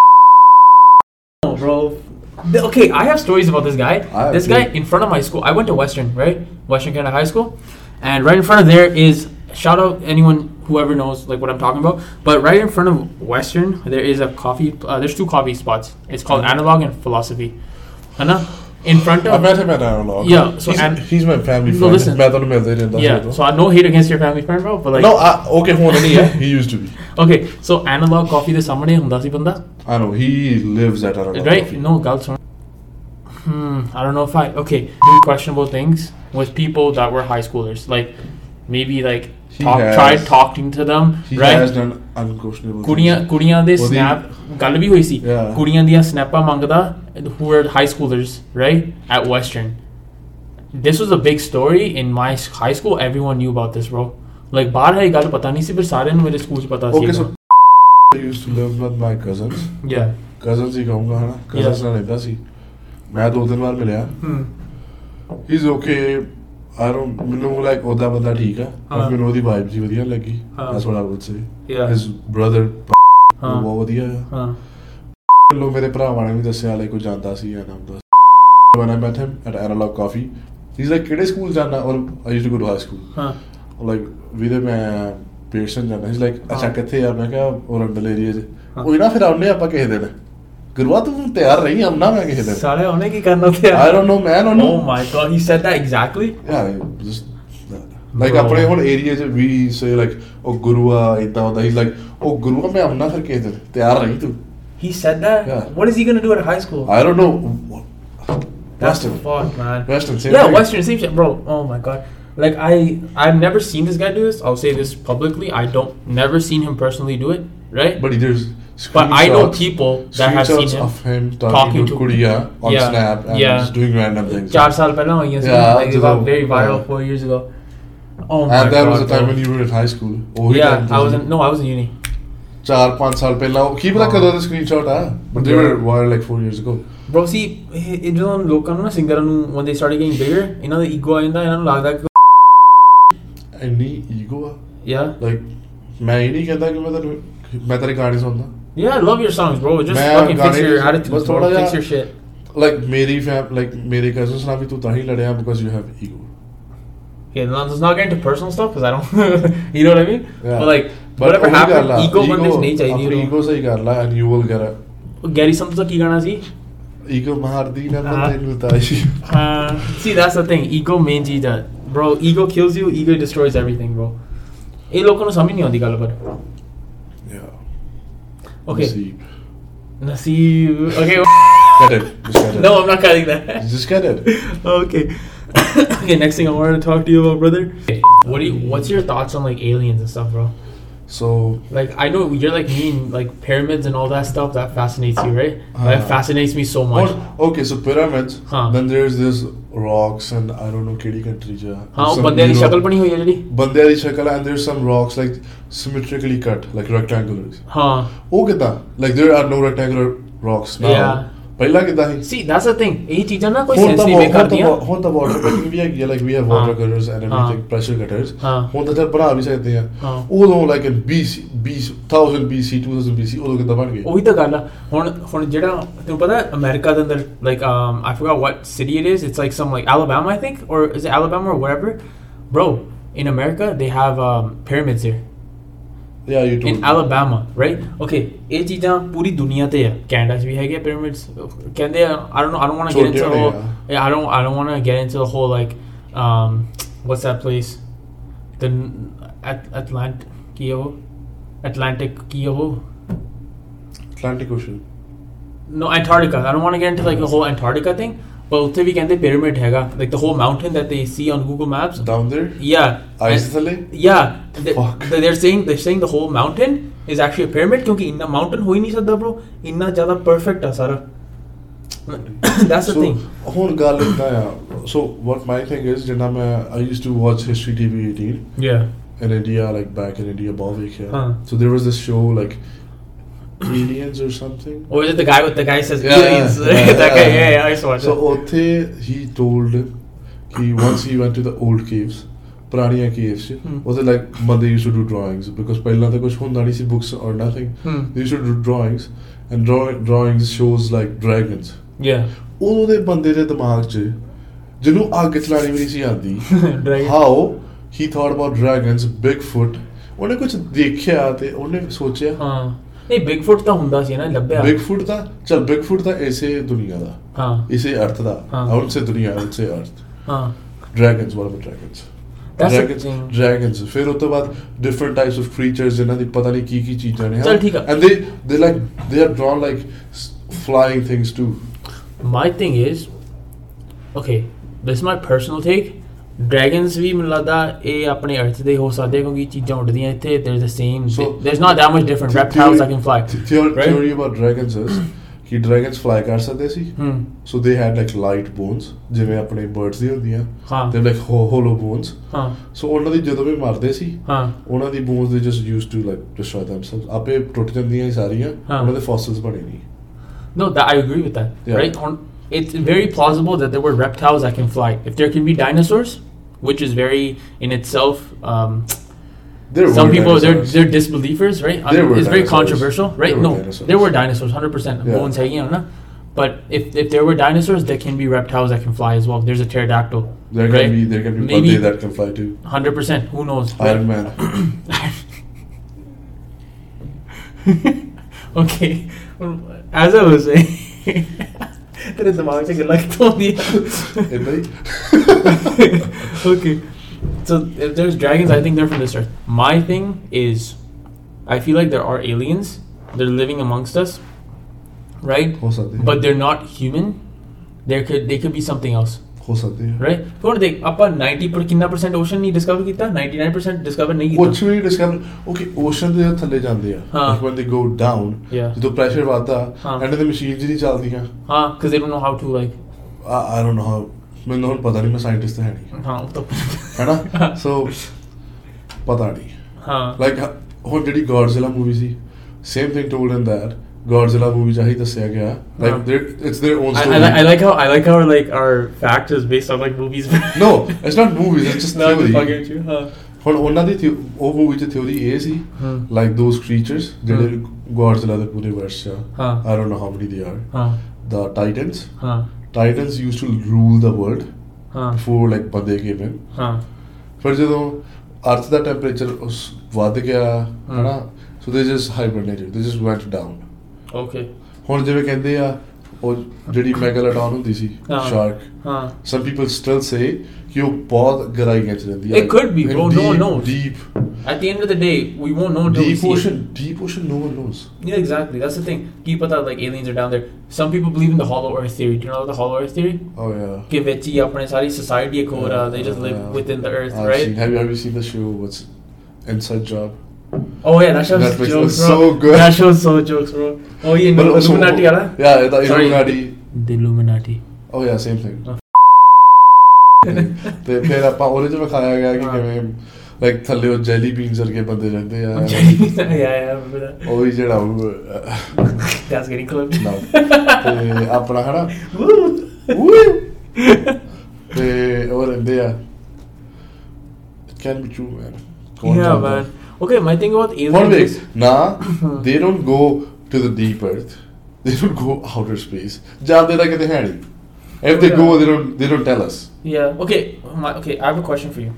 Oh, bro. The- Okay, I have stories about this guy. I have This too. guy in front of my school. I went to Western, right? Western Canada High School, and right in front of there is shout out anyone whoever knows like what I'm talking about. But right in front of Western, there is a coffee. Uh, there's two coffee spots. It's called Analog and Philosophy. Anna, in front I of met him at Analog. Yeah, so he's, and- he's my family No, friend. listen. ਮੈਂ ਤੁਹਾਨੂੰ ਮਿਲਦੇ ਰਹਿੰਦਾ yeah. So I no hate against your family friend, bro. But like no I, okay ਹੁਣ ਨਹੀਂ ਹੈ he used to be okay, so Analog Coffee ਦੇ ਸਾਹਮਣੇ ਹੁੰਦਾ ਸੀ ਬੰਦਾ, I know he lives at Analog right? Coffee. No, ਗੱਲ ਸੁਣ. Hmm, I don't know if I okay do questionable things with people that were high schoolers. Like maybe like He talk, has- tried talking to them, He right? has done unquestionable ਕੁੜੀਆਂ things. ਕੁੜੀਆਂ ਦੇ ਉਹਦੀ- snap ਗੱਲ ਵੀ ਹੋਈ ਸੀ, Yeah. ਕੁੜੀਆਂ ਦੀਆਂ ਸਨੈਪਾਂ ਮੰਗਦਾ who were high schoolers, right, at Western. This was a big story in my s- high school. Everyone knew about this, bro. Like ਬਾਹਰ ਹੈ ਇਹ ਗੱਲ ਪਤਾ ਨਹੀਂ ਸੀ, ਪਰ ਸਾਰਿਆਂ ਨੂੰ ਮੇਰੇ ਸਕੂਲ 'ਚ ਪਤਾ ਸੀ. Okay, so I used to live with my cousins. yeah. Cousins ਹੀ ਕਹੂੰਗਾ ਹਨਾ cousins Yeah. ਨਾਲ ਰਹਿੰਦਾ ਸੀ ਮੈਂ ਦੋ ਤਿੰਨ ਵਾਰ ਮਿਲਿਆ Hmm. he's okay I don't ਮੈਨੂੰ like ਉਹਦਾ ਬੰਦਾ ਠੀਕ ਆ ਹਾਂ। but ਮੈਨੂੰ ਉਹਦੀ vibe ਜੀ ਵਧੀਆ ਲੱਗੀ ਹਾਂ। that's what I would say Yeah. his brother ਹਾਂ। ਉਹ ਬਹੁਤ ਵਧੀਆ ਆ ਹਾਂ. ਲੋ ਮੇਰੇ ਭਰਾਵਾਂ ਨੇ ਵੀ ਦੱਸਿਆ like ਉਹ ਜਾਂਦਾ ਸੀ ਆ ਨਾਮ ਦਾ when I met him at Analog Coffee he's like ਕਿਹੜੇ ਸਕੂਲ ਜਾਣਾ ਔਰ I used to go to high school ਹਾਂ. like ਵੀਰੇ ਮੈਂ ਪੀਅਰਸਨ ਜਾਣਾ he's like ਅੱਛਾ ਹਾਂ। ਕਿੱਥੇ ਆ ਮੈਂ ਕਿਹਾ ਓਰੰਡਲ ਏਰੀਆ 'ਚ ਹਾਂ। ਉਹ ਨਾ ਫਿਰ ਆਉਨੇ ਆਪਾਂ ਕਿਸੇ ਦਿਨ ਗੁਰੂਆ ਤੂੰ ਤਿਆਰ ਰਹੀ ਆਉਣਾ ਮੈਂ ਕਿਸੇ ਦਿਨ ਸਾਰੇ ਉਹਨੇ ਕੀ ਕਰਨਾ ਤੇ I don't know man I don't know Oh my god, he said that exactly? yeah just like Bro. ਆਪਣੇ ਹੁਣ ਏਰੀਆ 'ਚ we say like ਉਹ ਗੁਰੂਆ ਇਦਾਂ ਹੁੰਦਾ he's like ਉਹ ਗੁਰੂਆ ਮੈਂ ਆਉਣਾ ਫਿਰ ਕਿਸੇ ਦਿਨ ਤਿਆਰ ਰਹੀ ਤੂੰ He said that? Yeah. What is he gonna do at high school? I don't know That's Western the fuck, man. Western same Yeah, thing. Western, same shit, bro. Oh my god. Like I, I've never seen this guy do this. I'll say this publicly. I don't, never seen him personally do it, right? but there's But I know screenshots- people that have seen screenshots him. of him talking, talking to to- Kudiya on Yeah, Snap and yeah. just doing random things Four years ago, Yeah, it got very yeah. viral four years ago. Oh my and that god. was the time bro. when you were in high school. ਉਹੀ Yeah, time I was ਤੁਸੀਂ in. No, I was in uni. ਚਾਰ ਪੰਜ ਸਾਲ ਪਹਿਲਾਂ ਕੀ ਪਤਾ ਹਾਂ। ਕਦੋਂ ਦਾ ਸਕਰੀਨਸ਼ਾਟ ਆ but they Yeah. were wired like four years ago. Bro, see, ਇਹ ਇਹ ਜਦੋਂ ਲੋਕਾਂ ਨੂੰ ਨਾ ਸਿੰਗਰਾਂ ਨੂੰ when they started getting bigger, ਇਹਨਾਂ ਦਾ ego ਆ ਜਾਂਦਾ, ਇਹਨਾਂ ਨੂੰ ਲੱਗਦਾ ਕਿ ਇੰਨੀ ego ਆ yeah, like ਮੈਂ ਇਹ ਨਹੀਂ ਕਹਿੰਦਾ ਕਿ ਮੈਂ ਤੈਨੂੰ ਮੈਂ ਤੇਰੇ ਗਾਣੇ ਸੁਣਦਾ yeah, I love your songs, bro. Just ਮੈਂ fucking fix ਗਾਣੇ your ਬਸ attitude, bro. ਥੋੜ੍ਹਾ ਜਿਹਾ- Fix your shit. like ਮੇਰੀ ਫੈਮ like ਮੇਰੇ cousins ਨਾਲ ਵੀ ਤੂੰ ਤਾਂ ਹੀ ਲੜਿਆ because you have ego. Okay, no, let's not get into personal stuff because I don't, you know what I mean? Yeah. But like, But whatever ਉਹੀ ਗੱਲ happened, ਆ, ego ਬੰਦੇ ਚ ਨਹੀਂ ਆਪਣੀ ਚਾਹੀਦੀ, ego ਸਹੀ ਕਰ ਲੈ and you will get a bro. Gary Santos ਦਾ ਕੀ ਗਾਣਾ ਸੀ? ego ਮਾਰਦੀ ਨਾ ਹਾਂ। ਬੰਦੇ ਨੂੰ ਤਾਈ Uh, see, that's the thing. Ego main ਚੀਜ਼ ਆ, bro. Ego kills you. Ego destroys everything, bro. ਇਹ ਲੋਕਾਂ ਨੂੰ ਸਮਝ ਨਹੀਂ ਆਉਂਦੀ ਗੱਲ ਪਰ. yeah Okay. Naseeb. Naseeb. Okay. Get it. Just get it. No, I'm not cutting that. Just get it. Okay. Okay, next thing I wanted to talk to you about, brother. What do you? What's your thoughts on like aliens and stuff, bro? So Like, I know you're like me, and, like pyramids and all that stuff. That fascinates you, right? Uh, that fascinates me so much. oh, okay, so pyramids. Huh. Then there's this rocks and I don't know ਕਿਹੜੀ country ਚ ਆ. हाँ, Some ਬੰਦਿਆਂ ਦੀ Europe- ਸ਼ਕਲ ਬਣੀ ਹੋਈ ਹੈ ਜਿਹੜੀ. ਬੰਦਿਆਂ ਦੀ ਸ਼ਕਲ and there's some rocks like symmetrically cut like rectangulars. ਹਾਂ. ਉਹ ਕਿੱਦਾਂ? Like there are no rectangular rocks now. Yeah. ਪਹਿਲਾਂ ਕਿੱਦਾਂ ਸੀ? See, that's the thing. ਇਹ ਚੀਜ਼ਾਂ ਨਾ ਕੋਈ ਹੁਣ sense ਤਾਂ ਨਹੀਂ wa- make ਹੁਣ ਤਾਂ ਕਰਦੀਆਂ. wa- ਹੁਣ ਤਾਂ water cutting ਵੀ ਹੈਗੀ ਆ like we have ਹਾਂ। water cutters and everything ਹਾਂ। pressure cutters. ਹਾਂ। ਹੁਣ ਤਾਂ ਚੱਲ ਬਣਾ ਵੀ ਸਕਦੇ ਆ। ਹਾਂ। ਉਦੋਂ like in B C B C one thousand B C two thousand B C ਉਦੋਂ ਕਿੱਦਾਂ ਬਣ ਗਏ? ਉਹੀ ਤਾਂ ਗੱਲ ਆ ਹੁਣ ਹੁਣ ਜਿਹੜਾ ਤੈਨੂੰ ਪਤਾ ਅਮਰੀਕਾ ਦੇ ਅੰਦਰ like um I forgot what city it is. It's like some like Alabama, I think, or is it Alabama or wherever, bro. In America, they have um, pyramids there. Yeah, you told In me. Alabama, right? Okay, ਇਹ ਚੀਜ਼ਾਂ ਪੂਰੀ ਦੁਨੀਆ ਤੇ ਆ Canada 'ਚ ਵੀ ਹੈਗੇ pyramids ਕਹਿੰਦੇ ਆ I don't know I don't want to get into the ਛੋਟੇ whole ਹੋਣੇ yeah I don't I don't want to get into the whole like um what's that place the At- Atlant ਕੀ ਆ ਉਹ Atlantic ਕੀ ਆ ਉਹ Atlantic Ocean. No, Antarctica. I don't want to get into like the whole Antarctica thing, but ਉੱਥੇ ਵੀ ਕਹਿੰਦੇ pyramid ਹੈਗਾ, like the whole mountain that they see on Google Maps. Down there? Yeah. Ice And- ਥੱਲੇ? Yeah. They, Fuck. they're saying they're saying the whole mountain is actually a pyramid ਕਿਉਂਕਿ ਇੰਨਾ mountain ਹੋ ਹੀ ਨਹੀਂ ਸਕਦਾ bro, ਇੰਨਾ ਜ਼ਿਆਦਾ perfect ਆ ਸਾਰਾ. That's the So, thing. ਹੁਣ ਗੱਲ ਏਦਾਂ ਆ so what my thing is ਜਿੱਦਾਂ ਮੈਂ I used to watch History T V eighteen Yeah. in India like back in India ਬਹੁਤ ਵੇਖਿਆ Huh. so there was this show like Aliens or something Or is it the guy with the guy says Yeah, aliens? yeah, That guy, yeah. yeah, yeah, I used to watch so it. ਉੱਥੇ he told he once he went to the old caves ਪੁਰਾਣੀਆਂ caves ਚ Hmm. ਉੱਥੇ like ਬੰਦੇ used to do drawings because ਪਹਿਲਾਂ ਤਾਂ ਕੁਝ ਹੁੰਦਾ ਨਹੀਂ ਸੀ books or nothing Hmm. they used to do drawings and draw, drawings shows like dragons Yeah. ਉਦੋਂ ਦੇ ਬੰਦੇ ਦੇ ਦਿਮਾਗ 'ਚ ਜਿਹਨੂੰ ਅੱਗ ਚਲਾਣੀ ਵੀ ਨਹੀਂ ਸੀ ਆਉਂਦੀ Dragon. how he thought about dragons Bigfoot ਉਹਨੇ ਕੁਝ ਦੇਖਿਆ ਤੇ ਉਹਨੇ ਸੋਚਿਆ ਹਾਂ ਨਹੀਂ Bigfoot ਤਾਂ ਹੁੰਦਾ ਸੀ ਨਾ ਲੱਭਿਆ. Bigfoot ਤਾਂ ਚਲ Bigfoot ਤਾਂ ਇਸੇ ਦੁਨੀਆ ਦਾ ਹਾਂ ਇਸੇ ਅਰਥ ਦਾ ਹਾਂ। I wouldn't say ਦੁਨੀਆ I would say earth ਹਾਂ dragons what about dragons That's the dragons thing. dragons ਫਿਰ ਉਸ ਤੋਂ ਬਾਅਦ different types of creatures ਜਿਨ੍ਹਾਂ ਦੀ ਪਤਾ ਨਹੀਂ ਕੀ ਕੀ ਚੀਜ਼ਾਂ ਨੇ ਚੱਲ ਠੀਕ ਆ। and they they like they are drawn like s- flying things too My thing is, okay, this is my personal take. Dragons ਵੀ ਮੈਨੂੰ ਲੱਗਦਾ ਇਹ ਆਪਣੇ ਅਰਥ ਦੇ ਹੋ ਸਕਦੇ ਕਿਉਂਕਿ ਚੀਜ਼ਾਂ ਉੱਡਦੀਆਂ ਇੱਥੇ there's the same So, there's not that much different the reptiles that theory- can fly. the theory, right? theory about dragons is ਕਿ dragons fly ਕਰ ਸਕਦੇ ਸੀ Hmm. so they had like light bones ਜਿਵੇਂ ਆਪਣੇ birds ਦੀ ਹੁੰਦੀਆਂ ਹਾਂ they have like ho- hollow bones ਹਾਂ so ਉਹਨਾਂ ਦੀ ਜਦੋਂ ਵੀ ਮਰਦੇ ਸੀ ਹਾਂ ਉਹਨਾਂ ਦੀ bones they just used to like destroy themselves ਆਪੇ ਟੁੱਟ ਜਾਂਦੀਆਂ ਸੀ ਸਾਰੀਆਂ ਹਾਂ। ਉਹਨਾਂ ਦੇ fossils ਬਣੇ ਨਹੀਂ no that I agree with that Yeah. right on it's very plausible that there were reptiles that can fly if there can be dinosaurs which is very in itself um there some were people they're dinosaurs. they're disbelievers right I There mean, were it's very dinosaurs. controversial right There were no dinosaurs. there were dinosaurs one hundred percent Yeah. no one's saying you know but if if there were dinosaurs there can be reptiles that can fly as well there's a pterodactyl there can right? be there can be Maybe- Maybe, that can fly too one hundred percent who knows Iron Man okay as I was saying तेरे दिमाग से गल्ला कितना होती है ਏਦਾਂ ਹੀ okay so if there's dragons I think they're from this earth my thing is I feel like there are aliens they're living amongst us right ਹੋ ਸਕਦੇ but they're not human there could they could be something else ਹੋ ਸਕਦੇ ਆ right ਹੁਣ ਦੇਖ ਆਪਾਂ ninety ਪਰ ਕਿੰਨਾ percent ocean ਨਹੀਂ discover ਕੀਤਾ ninety-nine percent discover ਨਹੀਂ ਕੀਤਾ ਕੁਝ ਵੀ ਡਿਸਕਵਰ ਓਕੇ ਓਸ਼ਨ ਦੇ ਥੱਲੇ ਜਾਂਦੇ ਆ ਹਾਂ। like when they go down Yeah. ਜਦੋਂ ਪ੍ਰੈਸ਼ਰ ਵਧਦਾ ਹਾਂ। ਐਂਡ ਦੇ ਮਸ਼ੀਨਸ ਹੀ ਨਹੀਂ ਚੱਲਦੀਆਂ ਹਾਂ because they don't know how to like I, I don't know how ਮੈਨੂੰ ਹੁਣ ਪਤਾ ਨਹੀਂ, ਮੈਂ ਸਾਇੰਟਿਸਟ ਹੈ ਨਹੀਂ, ਹਾਂ ਉਹ ਤਾਂ ਹੈ ਨਾ, ਸੋ ਪਤਾ ਨਹੀਂ. ਹਾਂ ਲਾਈਕ ਹੁਣ ਜਿਹੜੀ ਗੌਡਜ਼ਿਲਾ ਮੂਵੀ ਸੀ, same thing told in that. Godzilla movie 'ਚ ਆਹੀ ਦੱਸਿਆ ਗਿਆ, like it's their own I, story. I, li- I like how I like how like our fact is based on like movies. No, it's not movies, it's just No, I'm just theory. fucking with you. Huh. ਹੁਣ ਉਹਨਾਂ ਦੀ theo- ਉਹ movie 'ਚ theory ਇਹ ਸੀ, Hmm. Like those creatures ਜਿਹੜੇ Godzilla ਦੇ ਪੂਰੇ ਵਰਸ 'ਚ ਆ, Huh. I don't know how many they are, Huh. the Titans. Huh. Titans used to rule the world Huh. before like ਬੰਦੇ came in. Huh. ਫਿਰ ਜਦੋਂ ਅਰਥ ਦਾ ਟੈਂਪਰੇਚਰ ਉਸ ਵੱਧ ਗਿਆ, ਹਨਾ, so they just hibernated, they just went down. Okay. ਹੁਣ ਜਿਵੇਂ ਕਹਿੰਦੇ ਆ ਉਹ ਜਿਹੜੀ ਮੈਗਾਲੋਡਨ ਹੁੰਦੀ ਸੀ, ਹਾਂ. Shark, Huh. some people still say ਕਿ ਉਹ ਬਹੁਤ ਗਹਿਰਾਈਆਂ 'ਚ ਰਹਿੰਦੀ ਆ. It could be, bro. No one knows. Deep, At the end of the day, we won't know until we deep see ocean, it. deep ocean, no one knows. Yeah, exactly. That's the thing. Keep it out like aliens are down there. Some people believe in the hollow earth theory. Do you know the hollow earth theory? Oh yeah. कि वेची अपने सारी society को Yeah, they just live yeah. within the earth, I've right? seen- have you have you seen the show? What's Inside Job? Oh yeah, that show's Netflix jokes, was bro. so good. That show's so jokes, bro. Oh yeah, But no, also- Illuminati, वाला? Yeah, the Sorry. Illuminati. The Illuminati. Oh yeah, same thing. Oh. ਤੇ ਫਿਰ ਆਪਾਂ ਉਹਦੇ 'ਚ ਵਿਖਾਇਆ ਗਿਆ ਕਿ ਹਾਂ. ਕਿਵੇਂ ਲਾਈਕ ਥੱਲੇ ਉਹ ਜੈਲੀ ਬੀਨਸ ਵਰਗੇ ਬੰਦੇ ਰਹਿੰਦੇ ਆ. yeah, yeah, I remember that. ਉਹ ਵੀ ਜਿਹੜਾ ਉਹ That's getting clipped. ਨਾ ਤੇ ਆਪਣਾ ਹਨਾ Woo! ਤੇ ਉਹ ਰਹਿੰਦੇ ਆ. It can be true, man. ਕੌਣ Yeah, ਜਾਣਦਾ? man. Okay, my thing about ਹੁਣ aliens ਵੇਖ is ਨਾ, they don't go to the deep earth, they don't go outer space. ਜਾਂਦੇ ਤਾਂ ਕਿਤੇ ਹੈ ਨਹੀਂ. If they Yeah. go, they don't they don't tell us. yeah. Okay, my, okay. I have a question for you.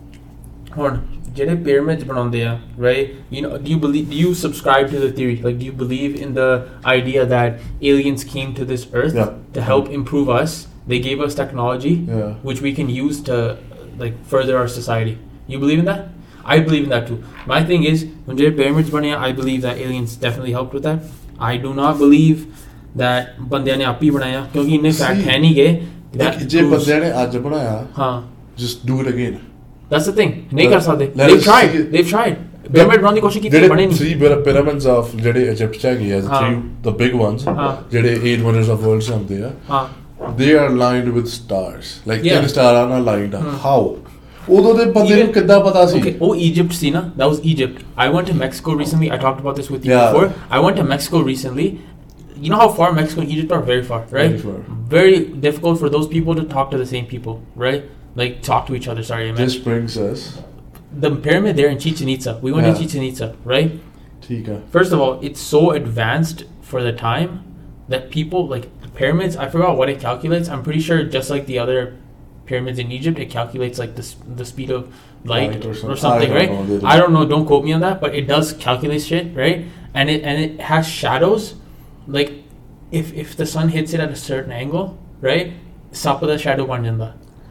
Hold on. ਜਿਹੜੇ pyramids ਬਣਾਉਂਦੇ ਆ, right? You know, do you believe? Do you subscribe to the theory? Like, do you believe in the idea that aliens came to this earth Yeah. to help improve us? They gave us technology, Yeah. which we can use to like further our society. You believe in that? I believe in that too. My thing is, when ਜਿਹੜੇ pyramids ਬਣੇ ਆ, I believe that aliens definitely helped with that. I do not believe that ਬੰਦਿਆਂ ਨੇ ਆਪ ਹੀ ਬਣਾਇਆ, ਕਿਉਂਕਿ ਇੰਨੇ fact See, ਹੈ ਨਹੀਂ ਗਏ. Like, ਜੇ ਬੰਦਿਆਂ ਨੇ ਅੱਜ ਬਣਾਇਆ, ਹਾਂ, just do it again. that's the thing. ਨਹੀਂ ਕਰ ਸਕਦੇ. Let They've us tried. see it. They've tried. Pyramid ਬਣਾਉਣ ਦੀ ਕੋਸ਼ਿਸ਼ ਕੀਤੀ, ਜਿਹੜੇ ਬਣੇ ਨਹੀਂ. three pyra- pyramids of ਜਿਹੜੇ Egypt 'ਚ ਹੈਗੇ ਆ, the ਹਾਂ. three the big ones, ਹਾਂ. ਜਿਹੜੇ eight wonders of world 'ਚ ਆਉਂਦੇ ਆ, ਹਾਂ. they are lined with stars. Like Yeah. ਤਿੰਨ ਸਟਾਰਾਂ ਨਾਲ lined ਆ. Hmm. How? ਉਦੋਂ ਦੇ ਬੰਦੇ ਨੂੰ Even- ਕਿੱਦਾਂ ਪਤਾ ਸੀ? Okay, oh Egypt, see na? That was Egypt. I went to Mexico recently. I talked about this with you Yeah. before. I went to Mexico recently. You know how far Mexico and Egypt are? Very far, right? Very far. Very difficult for those people to talk to the same people, right? Like talk to each other. Sorry, I meant This brings us. the pyramid there in Chichen Itza. We went Yeah. to Chichen Itza, right? ਠੀਕ ਆ. First of all, it's so advanced for the time that people like the pyramids. I forgot what it calculates. I'm pretty sure just like the other pyramids in Egypt, it calculates like the s- the speed of light, Light or or, something. something, I right? don't know, they don't- I don't know. Don't quote me on that, but it does calculate shit, right? And it and it has shadows. Like if if the sun hits it at a certain angle, right? Sapa the shadow ban janda.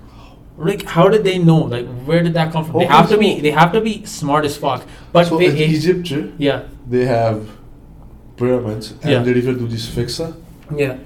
Like how did they know? Like where did that come from? They Okay, have to be so- they have to be smart as fuck. But So they, in Egypt 'ਚ, yeah, they have pyramids, and Yeah. ਜਿਹੜੀ ਫਿਰ ਦੂਜੀ Sphinx ਆ. yeah.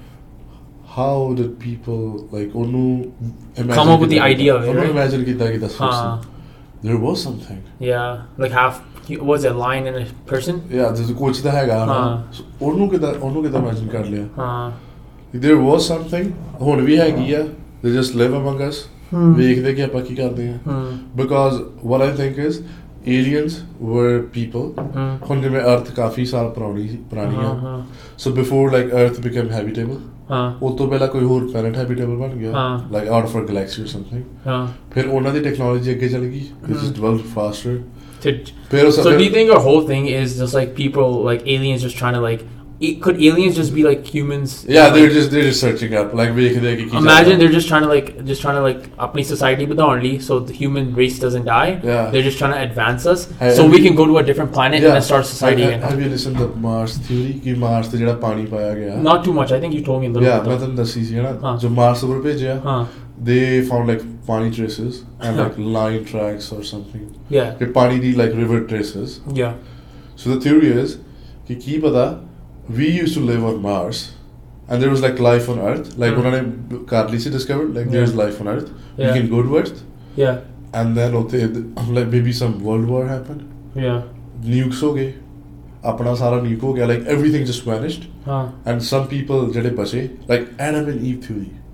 How did people like ਉਹਨੂੰ imagine Come up with the ਕੀਤਾ- idea of it, ਉਹਨੂੰ right? imagine ਕੀਤਾ ਕਿ that's Huh. there was something. Yeah, like half was it a lion and a person? Yeah, there's ਕੁਝ ਤਾਂ ਹੈਗਾ ਨਾ. ਹਾਂ. So, ਉਹਨੂੰ ਕਿੱਦਾਂ ਉਹਨੂੰ ਕਿੱਦਾਂ imagine ਕਰ ਲਿਆ? Uh, There was something. ਹੁਣ ਵੀ ਹੈਗੀ ਆ. They just live among us. Hmm. ਵੇਖਦੇ ਕਿ ਆਪਾਂ ਕੀ ਕਰਦੇ ਹਾਂ. hmm, Because what I think is aliens were people. hmm. ਹੁਣ ਜਿਵੇਂ Earth ਕਾਫੀ ਸਾਲ ਪੁਰਾਣੀ ਸੀ ਪੁਰਾਣੀ ਆ. Uh-huh. So before like Earth became habitable, Uh, ਉਹ ਤੋਂ ਪਹਿਲਾਂ ਕੋਈ ਹੋਰ planet habitable ਬਣ ਗਿਆ. ਹਾਂ. Like out of our galaxy or something. uh, ਫਿਰ ਉਹਨਾਂ ਦੀ technology ਅੱਗੇ ਚੱਲ ਗਈ. They just Hmm. developed faster. to, ਫਿਰ ਉਹ so do you think our whole thing is just like people, like aliens, just trying to like? E- could aliens just be like humans? Yeah, Like, they're just they're just searching up. Like ਵੇਖਦੇ ਕਿ ਕੀ ਚੱਲ imagine ਰਿਹਾ. they're just trying to like just trying to like apni society badhaun li so the human race doesn't die. Yeah. They're just trying to advance us Hey, so have we you- can go to a different planet Yeah. and then start society Have- again. Have you listened to Mars theory ਕਿ Mars ਤੇ ਜਿਹੜਾ ਪਾਣੀ ਪਾਇਆ ਗਿਆ? Not too much. I think you told me a little Yeah, bit. ਮੈਂ though. ਤੁਹਾਨੂੰ ਦੱਸੀ ਸੀ ਨਾ. ਹਾਂ. ਜੋ Mars ਉੱਪਰ ਭੇਜਿਆ, Huh. they found like ਪਾਣੀ traces and like line tracks or something. Yeah. ਕਿ ਪਾਣੀ ਦੀ like river traces. Yeah. So the theory is ਕਿ ਕੀ ਪਤਾ we used to live on Mars and there was like life on Earth. Like Hmm. ਉਹਨਾਂ ਨੇ ਕਰ ਲਈ ਸੀ discovered like there's Yeah. life on Earth. Yeah. You can go to Earth Yeah. and then ਉੱਥੇ like maybe some world war happened. Yeah. Nukes ਹੋ ਗਏ. ਆਪਣਾ ਸਾਰਾ nuke ਹੋ ਗਿਆ. Like everything just vanished. Huh. And some people ਜਿਹੜੇ ਬਚੇ like Adam and Eve theory.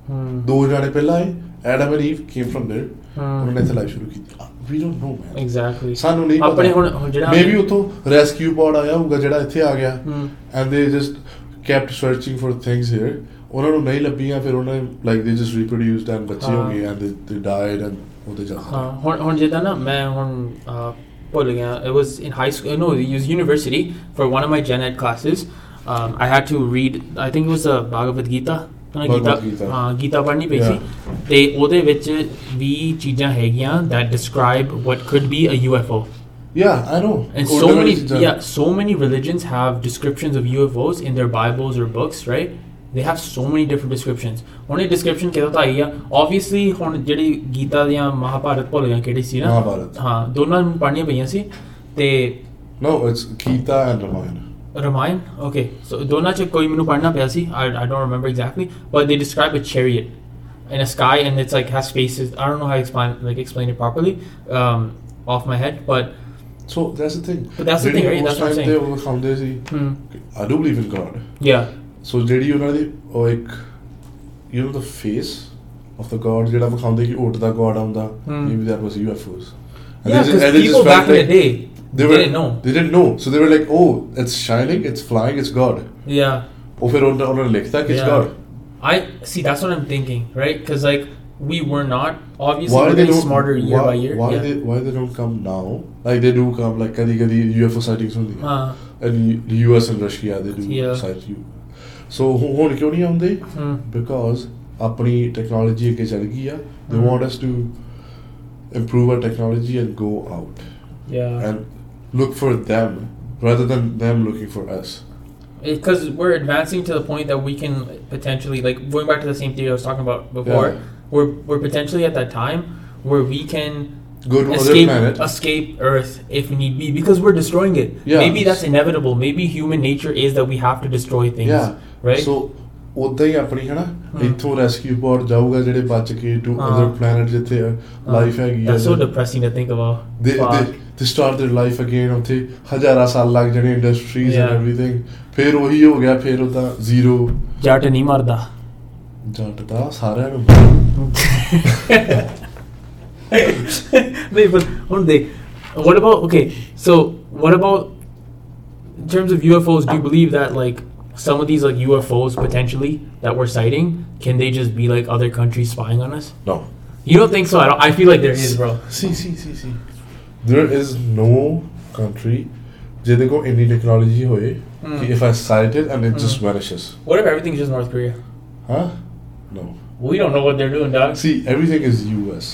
Hmm. ਦੋ ਜਾਣੇ ਪਹਿਲਾਂ ਆਏ, Adam and Eve came from there, Hmm. ਉਹਨਾਂ ਨੇ ਇੱਥੇ ਲਾਈਫ ਸ਼ੁਰੂ ਕੀਤੀ. We don't know, man. Exactly. ਸਾਨੂੰ ਨਹੀਂ ਆਪਣੇ ਪਤਾ. ਹੁਣ ਹੁਣ ਜਿਹੜਾ Maybe ਉੱਥੋਂ rescue pod ਆਇਆ ਹੋਊਗਾ ਜਿਹੜਾ ਇੱਥੇ ਆ ਗਿਆ, Hmm. and they just kept searching for things here. ਉਹਨਾਂ ਨੂੰ ਨਹੀਂ ਲੱਭੀਆਂ, ਫਿਰ ਉਹਨਾਂ ਨੇ like they just reproduced and ਬੱਚੇ ਹੋ ਗਏ and they, they died and ਉਹਦੇ ਚੱਲਦੇ. ਹਾਂ ਹੁਣ ਹੁਣ ਜਿੱਦਾਂ ਨਾ ਮੈਂ ਹੁਣ ਅਹ, ਭੁੱਲ ਗਿਆ. It was in high school. No, it was university for one of my gen ed classes. Um, I had to read. I think it was the Bhagavad Gita. ਨਾ Bhagavad ਗੀਤਾ Gita. ਹਾਂ ਗੀਤਾ ਪੜ੍ਹਨੀ ਪਈ Yeah. ਸੀ ਤੇ ਉਹਦੇ ਵਿੱਚ ਵੀ ਚੀਜ਼ਾਂ ਹੈਗੀਆਂ that describe what could be a U F O. Yeah, I know. And ਉਹਦੇ so ਬਾਰੇ many, ਚੀਜ਼ਾਂ- yeah, so many religions have descriptions of U F Os in their Bibles or books, right? They have so many different descriptions. ਹੁਣ ਇਹ description ਕਿਹਦਾ ਤਾਂ ਆਈ ਆ obviously ਹੁਣ ਜਿਹੜੀ ਗੀਤਾ ਦੀਆਂ ਮਹਾਭਾਰਤ ਭੁੱਲ ਗਿਆ ਕਿਹੜੀ ਸੀ ਨਾ ਮਹਾਭਾਰਤ। ਹਾਂ ਦੋਨਾਂ ਨੂੰ ਪੜ੍ਹਨੀਆਂ ਪਈਆਂ ਸੀ ਤੇ No, it's Gita and Ramayana. Ramayana, okay, so ਦੋਨਾਂ ਚ ਕੋਈ ਮੈਨੂੰ ਪੜ੍ਹਨਾ ਪਿਆ ਸੀ. I I don't remember exactly, but they describe a chariot in a sky and it's like has spaces. I don't know how to explain like explain it properly um, off my head, but So that's the thing. But that's the thing, right? That's what I'm saying. They ਉਹ ਖਾਂਦੇ ਸੀ. hmm, I do believe in God. yeah. So ਜਿਹੜੀ ਉਹਨਾਂ ਦੀ ਉਹ ਇੱਕ you know the face of the God ਜਿਹੜਾ ਵਿਖਾਉਂਦੇ ਕਿ ਉੱਡਦਾ God ਆਉਂਦਾ, Hmm. maybe that was U F Os. And Yeah, they just- because and they just people felt back in the like day they were, didn't know. They didn't know. So they were like, oh, it's shining, it's flying, it's God. Yeah. ਉਹ ਫਿਰ ਉਹਨਾਂ ਉਹਨਾਂ ਨੇ ਲਿਖਤਾ ਕਿ it's Yeah. God. I see. That's what I'm thinking, right? Because like we were not obviously Why we're they getting don't smarter year why, by year. Why yeah. they why they don't come now? Like they do come like kadi kadi U F O sightings ਹੁੰਦੀਆਂ. Uh, And the U S and Russia they do Yeah. sight you. So ਹੁਣ ਹੁਣ ਕਿਉਂ ਨਹੀਂ ਆਉਂਦੇ? hmm. Because ਆਪਣੀ technology ਅੱਗੇ ਚੱਲ ਗਈ ਆ. They Mhm. want us to improve our technology and go out Yeah. and look for them rather than them looking for us. Because we're advancing to the point that we can potentially, like, going back to the same theory I was talking about before, Yeah. we're we're potentially at that time where we can Go to other escape planet. escape Earth if need be because we're destroying it. Yeah. Maybe that's inevitable. Maybe human nature is that we have to destroy things. Yeah. Right. So ਉਦਾਂ ਹੀ ਆਪਣੀ ਹੈ ਨਾ Hmm. ਇੱਥੋਂ rescue pod ਜਾਊਗਾ ਜਿਹੜੇ ਬਚ ਕੇ to ਹਾਂ। ਅਦਰ ਪਲੈਨਟ ਜਿੱਥੇ ਲਾਈਫ ਹੈਗੀ ਆ That's so depressing to think about. they, Fuck. they, they start their life again ਉੱਥੇ ਹਜ਼ਾਰਾਂ ਸਾਲ ਲੱਗ ਜਾਣੇ ਇੰਡਸਟਰੀਜ਼ Yeah. and everything ਫਿਰ ਉਹੀ ਹੋ ਗਿਆ ਫਿਰ ਉਹਦਾ ਜ਼ੀਰੋ ਜੱਟ ਨਹੀਂ ਮਰਦਾ. ਜੱਟ ਦਾ ਸਾਰਿਆਂ ਨੂੰ Wait, but hold on. What about okay? So what about in terms of U F Os? Do you believe that like some of these like U F Os potentially that we're sighting can they just be like other countries spying on us? no You don't think so? I don't. I feel like there is, bro. see see see see there is no country ਜਿਹਦੇ ਕੋਲ ਇੰਨੀ technology ਹੋਏ Hmm. ਕਿ if I sight it and it just Hmm. vanishes What if everything's just North Korea? huh no We don't know what they're doing, dog. see everything is U S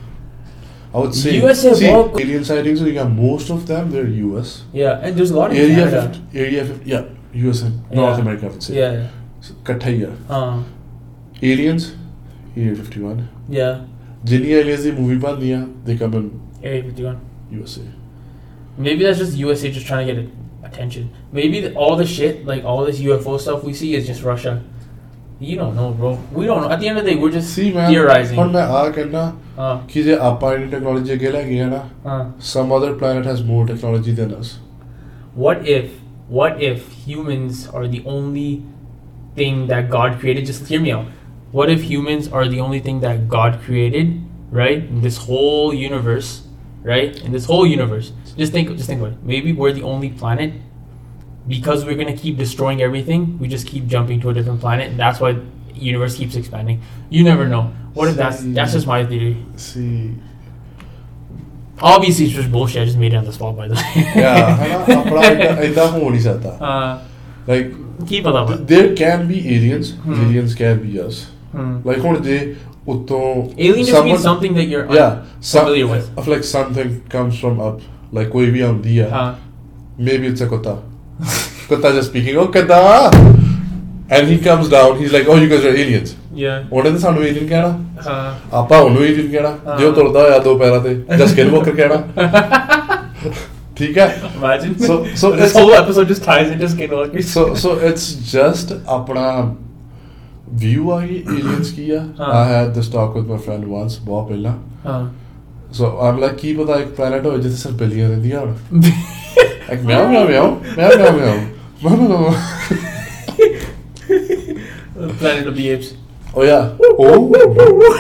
I would say U S have see all- alien sightings so you got most of them they're U S Yeah, and there's a lot in area Canada. fifty, area fifty, yeah U S and North Yeah. America I would say Yeah. ਇਕੱਠਾ ਹੀ ਆ Um. aliens area fifty-one Yeah. ਜਿੰਨੀ aliens ਦੀ movie ਬਣਦੀਆਂ they come in Area fifty-one. U S A Maybe that's just U S A just trying to get attention. Maybe the, all the shit, like all this U F O stuff we see, is just Russia. You don't know, bro. We don't know. At the end of the day, we're just see man theorizing. ਹੁਣ ਮੈਂ ਆ ਕਹਿਣਾ Uh, ਕਿ ਜੇ ਆਪਾਂ ਇੰਨੀ technology ਅੱਗੇ ਲੈ ਗਏ ਆ ਨਾ uh. some other planet has more technology than us What if, what if humans are the only thing that God created? Just hear me out. What if humans are the only thing that God created, right? In this whole universe, right? In this whole universe. Just think, just think about it. Maybe we're the only planet. Because we're gonna keep destroying everything, we just keep jumping to a different planet, and that's why the universe keeps expanding. You never know. What if that's that's just my theory? see Obviously, it's just bullshit. I just made it on the spot, by the way. yeah ਹੈ ਨਾ ਆਪਣਾ ਏਦਾਂ- ਏਦਾਂ ਹੋ ਨਹੀਂ ਸਕਦਾ Uh, like keep it up. th- there can be aliens Hmm. aliens can be us Hmm. like ਹੁਣ ਜੇ ਉੱਤੋਂ Alien just means something that you're yeah some, familiar with. of like something comes from up like ਕੋਈ ਵੀ ਆਉਂਦੀ ਆ Uh, maybe it's a kutta kutta just speaking oh kutta and he comes down he's like oh you guys are aliens yeah. ਉਹਨੇ ਤਾਂ ਸਾਨੂੰ alien ਕਹਿਣਾ Uh, ਆਪਾਂ ਉਹਨੂੰ alien ਕਹਿਣਾ ਜੇ ਉਹ ਤੁਰਦਾ ਹੋਇਆ ਦੋ ਪੈਰਾਂ ਤੇ ਜਾਂ ਸਕਿਨ ਵਾਕਰ ਕਹਿਣਾ ਠੀਕ ਹੈ imagine. So- so this it's- whole episode just ties into skinwalkers. so so it's just ਆਪਣਾ view ਆ ਇਹ aliens ਕੀ ਆ ਹਾਂ। I had this talk with my friend once ਬਹੁਤ ਪਹਿਲਾਂ Uh, so I'm like ਕੀ ਪਤਾ ਇੱਕ planet ਹੋਵੇ ਜਿੱਥੇ ਸਿਰਫ ਬਿੱਲੀਆਂ ਰਹਿੰਦੀਆਂ ਹੋਣ like meow meow meow meow meow meow meow meow Planet of the Apes. Oh yeah. Oh.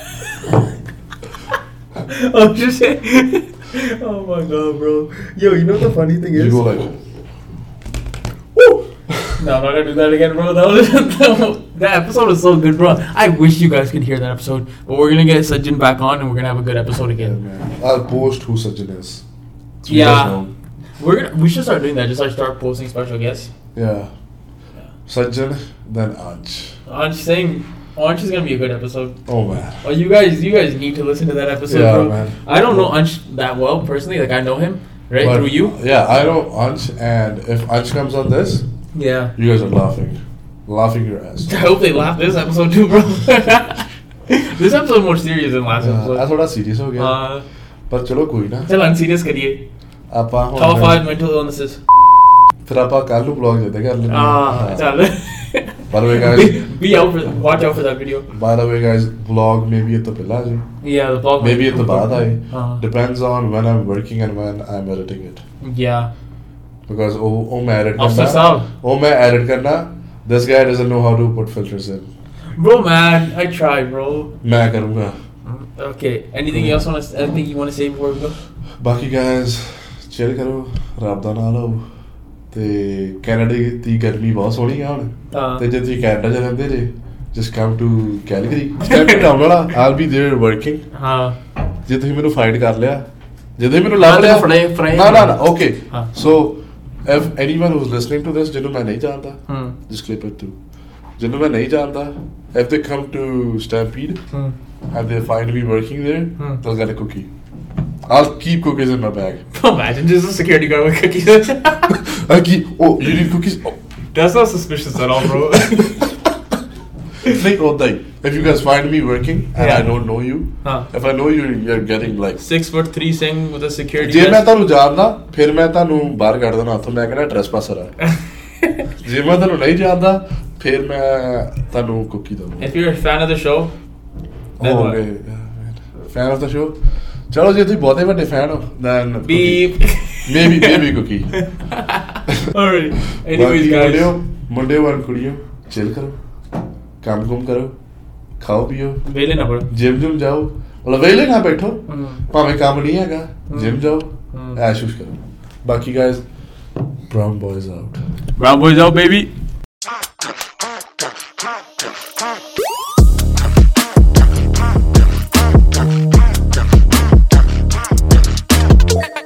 Oh, just say. Oh my god, bro. Yo, you know what the funny thing is? You go like. Woo! No, I'm not gonna do that again, bro. That was that episode was so good, bro. I wish you guys could hear that episode. But we're gonna get Sajjan back on, and we're gonna have a good episode Yeah, again. man. I'll post who Sajjan is. Three Yeah. years long. We're gonna we should start doing that. Just like start posting special guests. Yeah. Sajjan, then Ansh. I'm just saying, Ansh is gonna be a good episode. Oh man. Oh, you guys, you guys need to listen to that episode, Yeah, bro. man. I don't know Ansh that well personally. Like I know him right But, through you. Yeah, I know Ansh, and if Ansh comes on this, Yeah. you guys are laughing. Laughing your ass. I hope they laugh this episode too, bro. This episode more serious than last ਆ episode. ਥੋੜਾ serious ਹੋ ਗਿਆ Uh, ਪਰ ਚਲੋ ਕੋਈ ਨਾ चल unserious करिए. ਆਪਾਂ ਹੁਣ Top five mental illnesses. ਫਿਰ ਆਪਾਂ ਕੱਲ ਨੂੰ ਬਲੌਗ ਜਿੱਦਾਂ ਕਰ ਲੈਂਦੇ Ah, चल. by the way Be, guys be out for watch out for that video. by the way guys vlog maybe ਇਹ ਤੋਂ ਪਹਿਲਾਂ ਜੀ Yeah, the vlog. maybe ਇਹ ਤੋਂ ਬਾਅਦ ਆਏ Uh, depends on when I'm working and when I'm editing it yeah. because ਉਹ ਉਹ ਮੈਂ edit After ਕਰਨਾ Sal. ਉਹ ਮੈਂ edit ਕਰਨਾ this guy doesn't know how to put filters in Bro, man, I tried, bro. ਮੈਂ ਕਰੂੰਗਾ Okay. Anything else want to? Anything you want to say before we go? ਬਾਕੀ guys chill ਕਰੋ ਰੱਬ ਦਾ ਨਾਮ ਲਓ ਤੇ ਕੈਨੇਡਾ ਦੀ ਗਰਮੀ ਬਹੁਤ ਸੋਹਣੀ ਆ ਹੁਣ Uh, ਤੇ ਜੇ ਤੁਸੀਂ ਕੈਨੇਡਾ ਚ ਰਹਿੰਦੇ ਜੇ just come to Calgary step down ਵਾਲਾ I'll be there working uh, ਜੇ ਤੁਸੀਂ ਮੈਨੂੰ ਫਾਈਂਡ ਕਰ ਲਿਆ ਜੇ ਤੁਸੀਂ ਮੈਨੂੰ ਲੱਭ ਮੈਂ ਲਿਆ ਤੈਨੂੰ ਫੜੇ- ਫੜੇ- ਨਾ ਨਾ ਨਾ ਓਕੇ ਹਾਂ। ਸੋ if anyone who's listening to this ਜਿਹਨੂੰ ਮੈਂ ਨਹੀਂ ਜਾਣਦਾ hmm. just clip it through ਜਿਹਨੂੰ ਮੈਂ ਨਹੀਂ ਜਾਣਦਾ if they come to Stampede Hmm. and they find me working there Hmm. they'll get a cookie I'll keep cookies in my bag Imagine just a security guard with cookies. I'll keep oh you need cookies oh. That's not suspicious at all, bro. Like oh like if you guys find me working and Yeah. I don't know you Huh. if I know you you're getting like Six foot three Singh with a security ਜੇ ਮੈਂ vest. ਤੁਹਾਨੂੰ ਜਾਣਦਾ ਫਿਰ ਮੈਂ ਤੁਹਾਨੂੰ ਬਾਹਰ ਕੱਢ ਦੇਣਾ ਉੱਥੋਂ ਮੈਂ ਕਹਿੰਦਾ ਟ੍ਰੈਸਪਾਸਰ ਆ ਜੇ ਮੈਂ ਤੁਹਾਨੂੰ ਨਹੀਂ ਜਾਣਦਾ ਫਿਰ ਮੈਂ ਤੁਹਾਨੂੰ ਕੁੱਕੀ ਦਊਂਗਾ If you're a fan of the show, then ਹੋ what? ਗਏ ਫੈਨ ਆਫ ਦਾ ਸ਼ੋ ਚਲੋ ਜੇ ਤੁਸੀਂ ਬਹੁਤੇ ਵੱਡੇ ਫੈਨ ਹੋ then Beep. ਮੇਬੀ ਮੇਬੀ ਕੁੱਕੀ Alright. Anyways, guys. ਮੁੰਡਿਓ ਮੁੰਡੇ ਵਾਂ ਕੁੜੀਓ ਚਿਲ ਕਰੋ ਕੰਮ ਕੁਮ ਕਰੋ ਖਾਓ ਪੀਓ ਵੇਲੇ ਨਾ ਪੜੋ। ਜਿਮ ਜਿਮ ਜਾਓ ਮਤਲਬ ਵਿਹਲੇ ਨਾ ਬੈਠੋ ਹਮ। ਭਾਵੇਂ ਕੰਮ ਨਹੀਂ ਹੈਗਾ ਹਮ। ਜਿਮ ਜਾਓ ਹਮ। ਐਸ਼ ਉਸ਼ ਕਰੋ ਬਾਕੀ guys brown boys out Brown boys out, baby.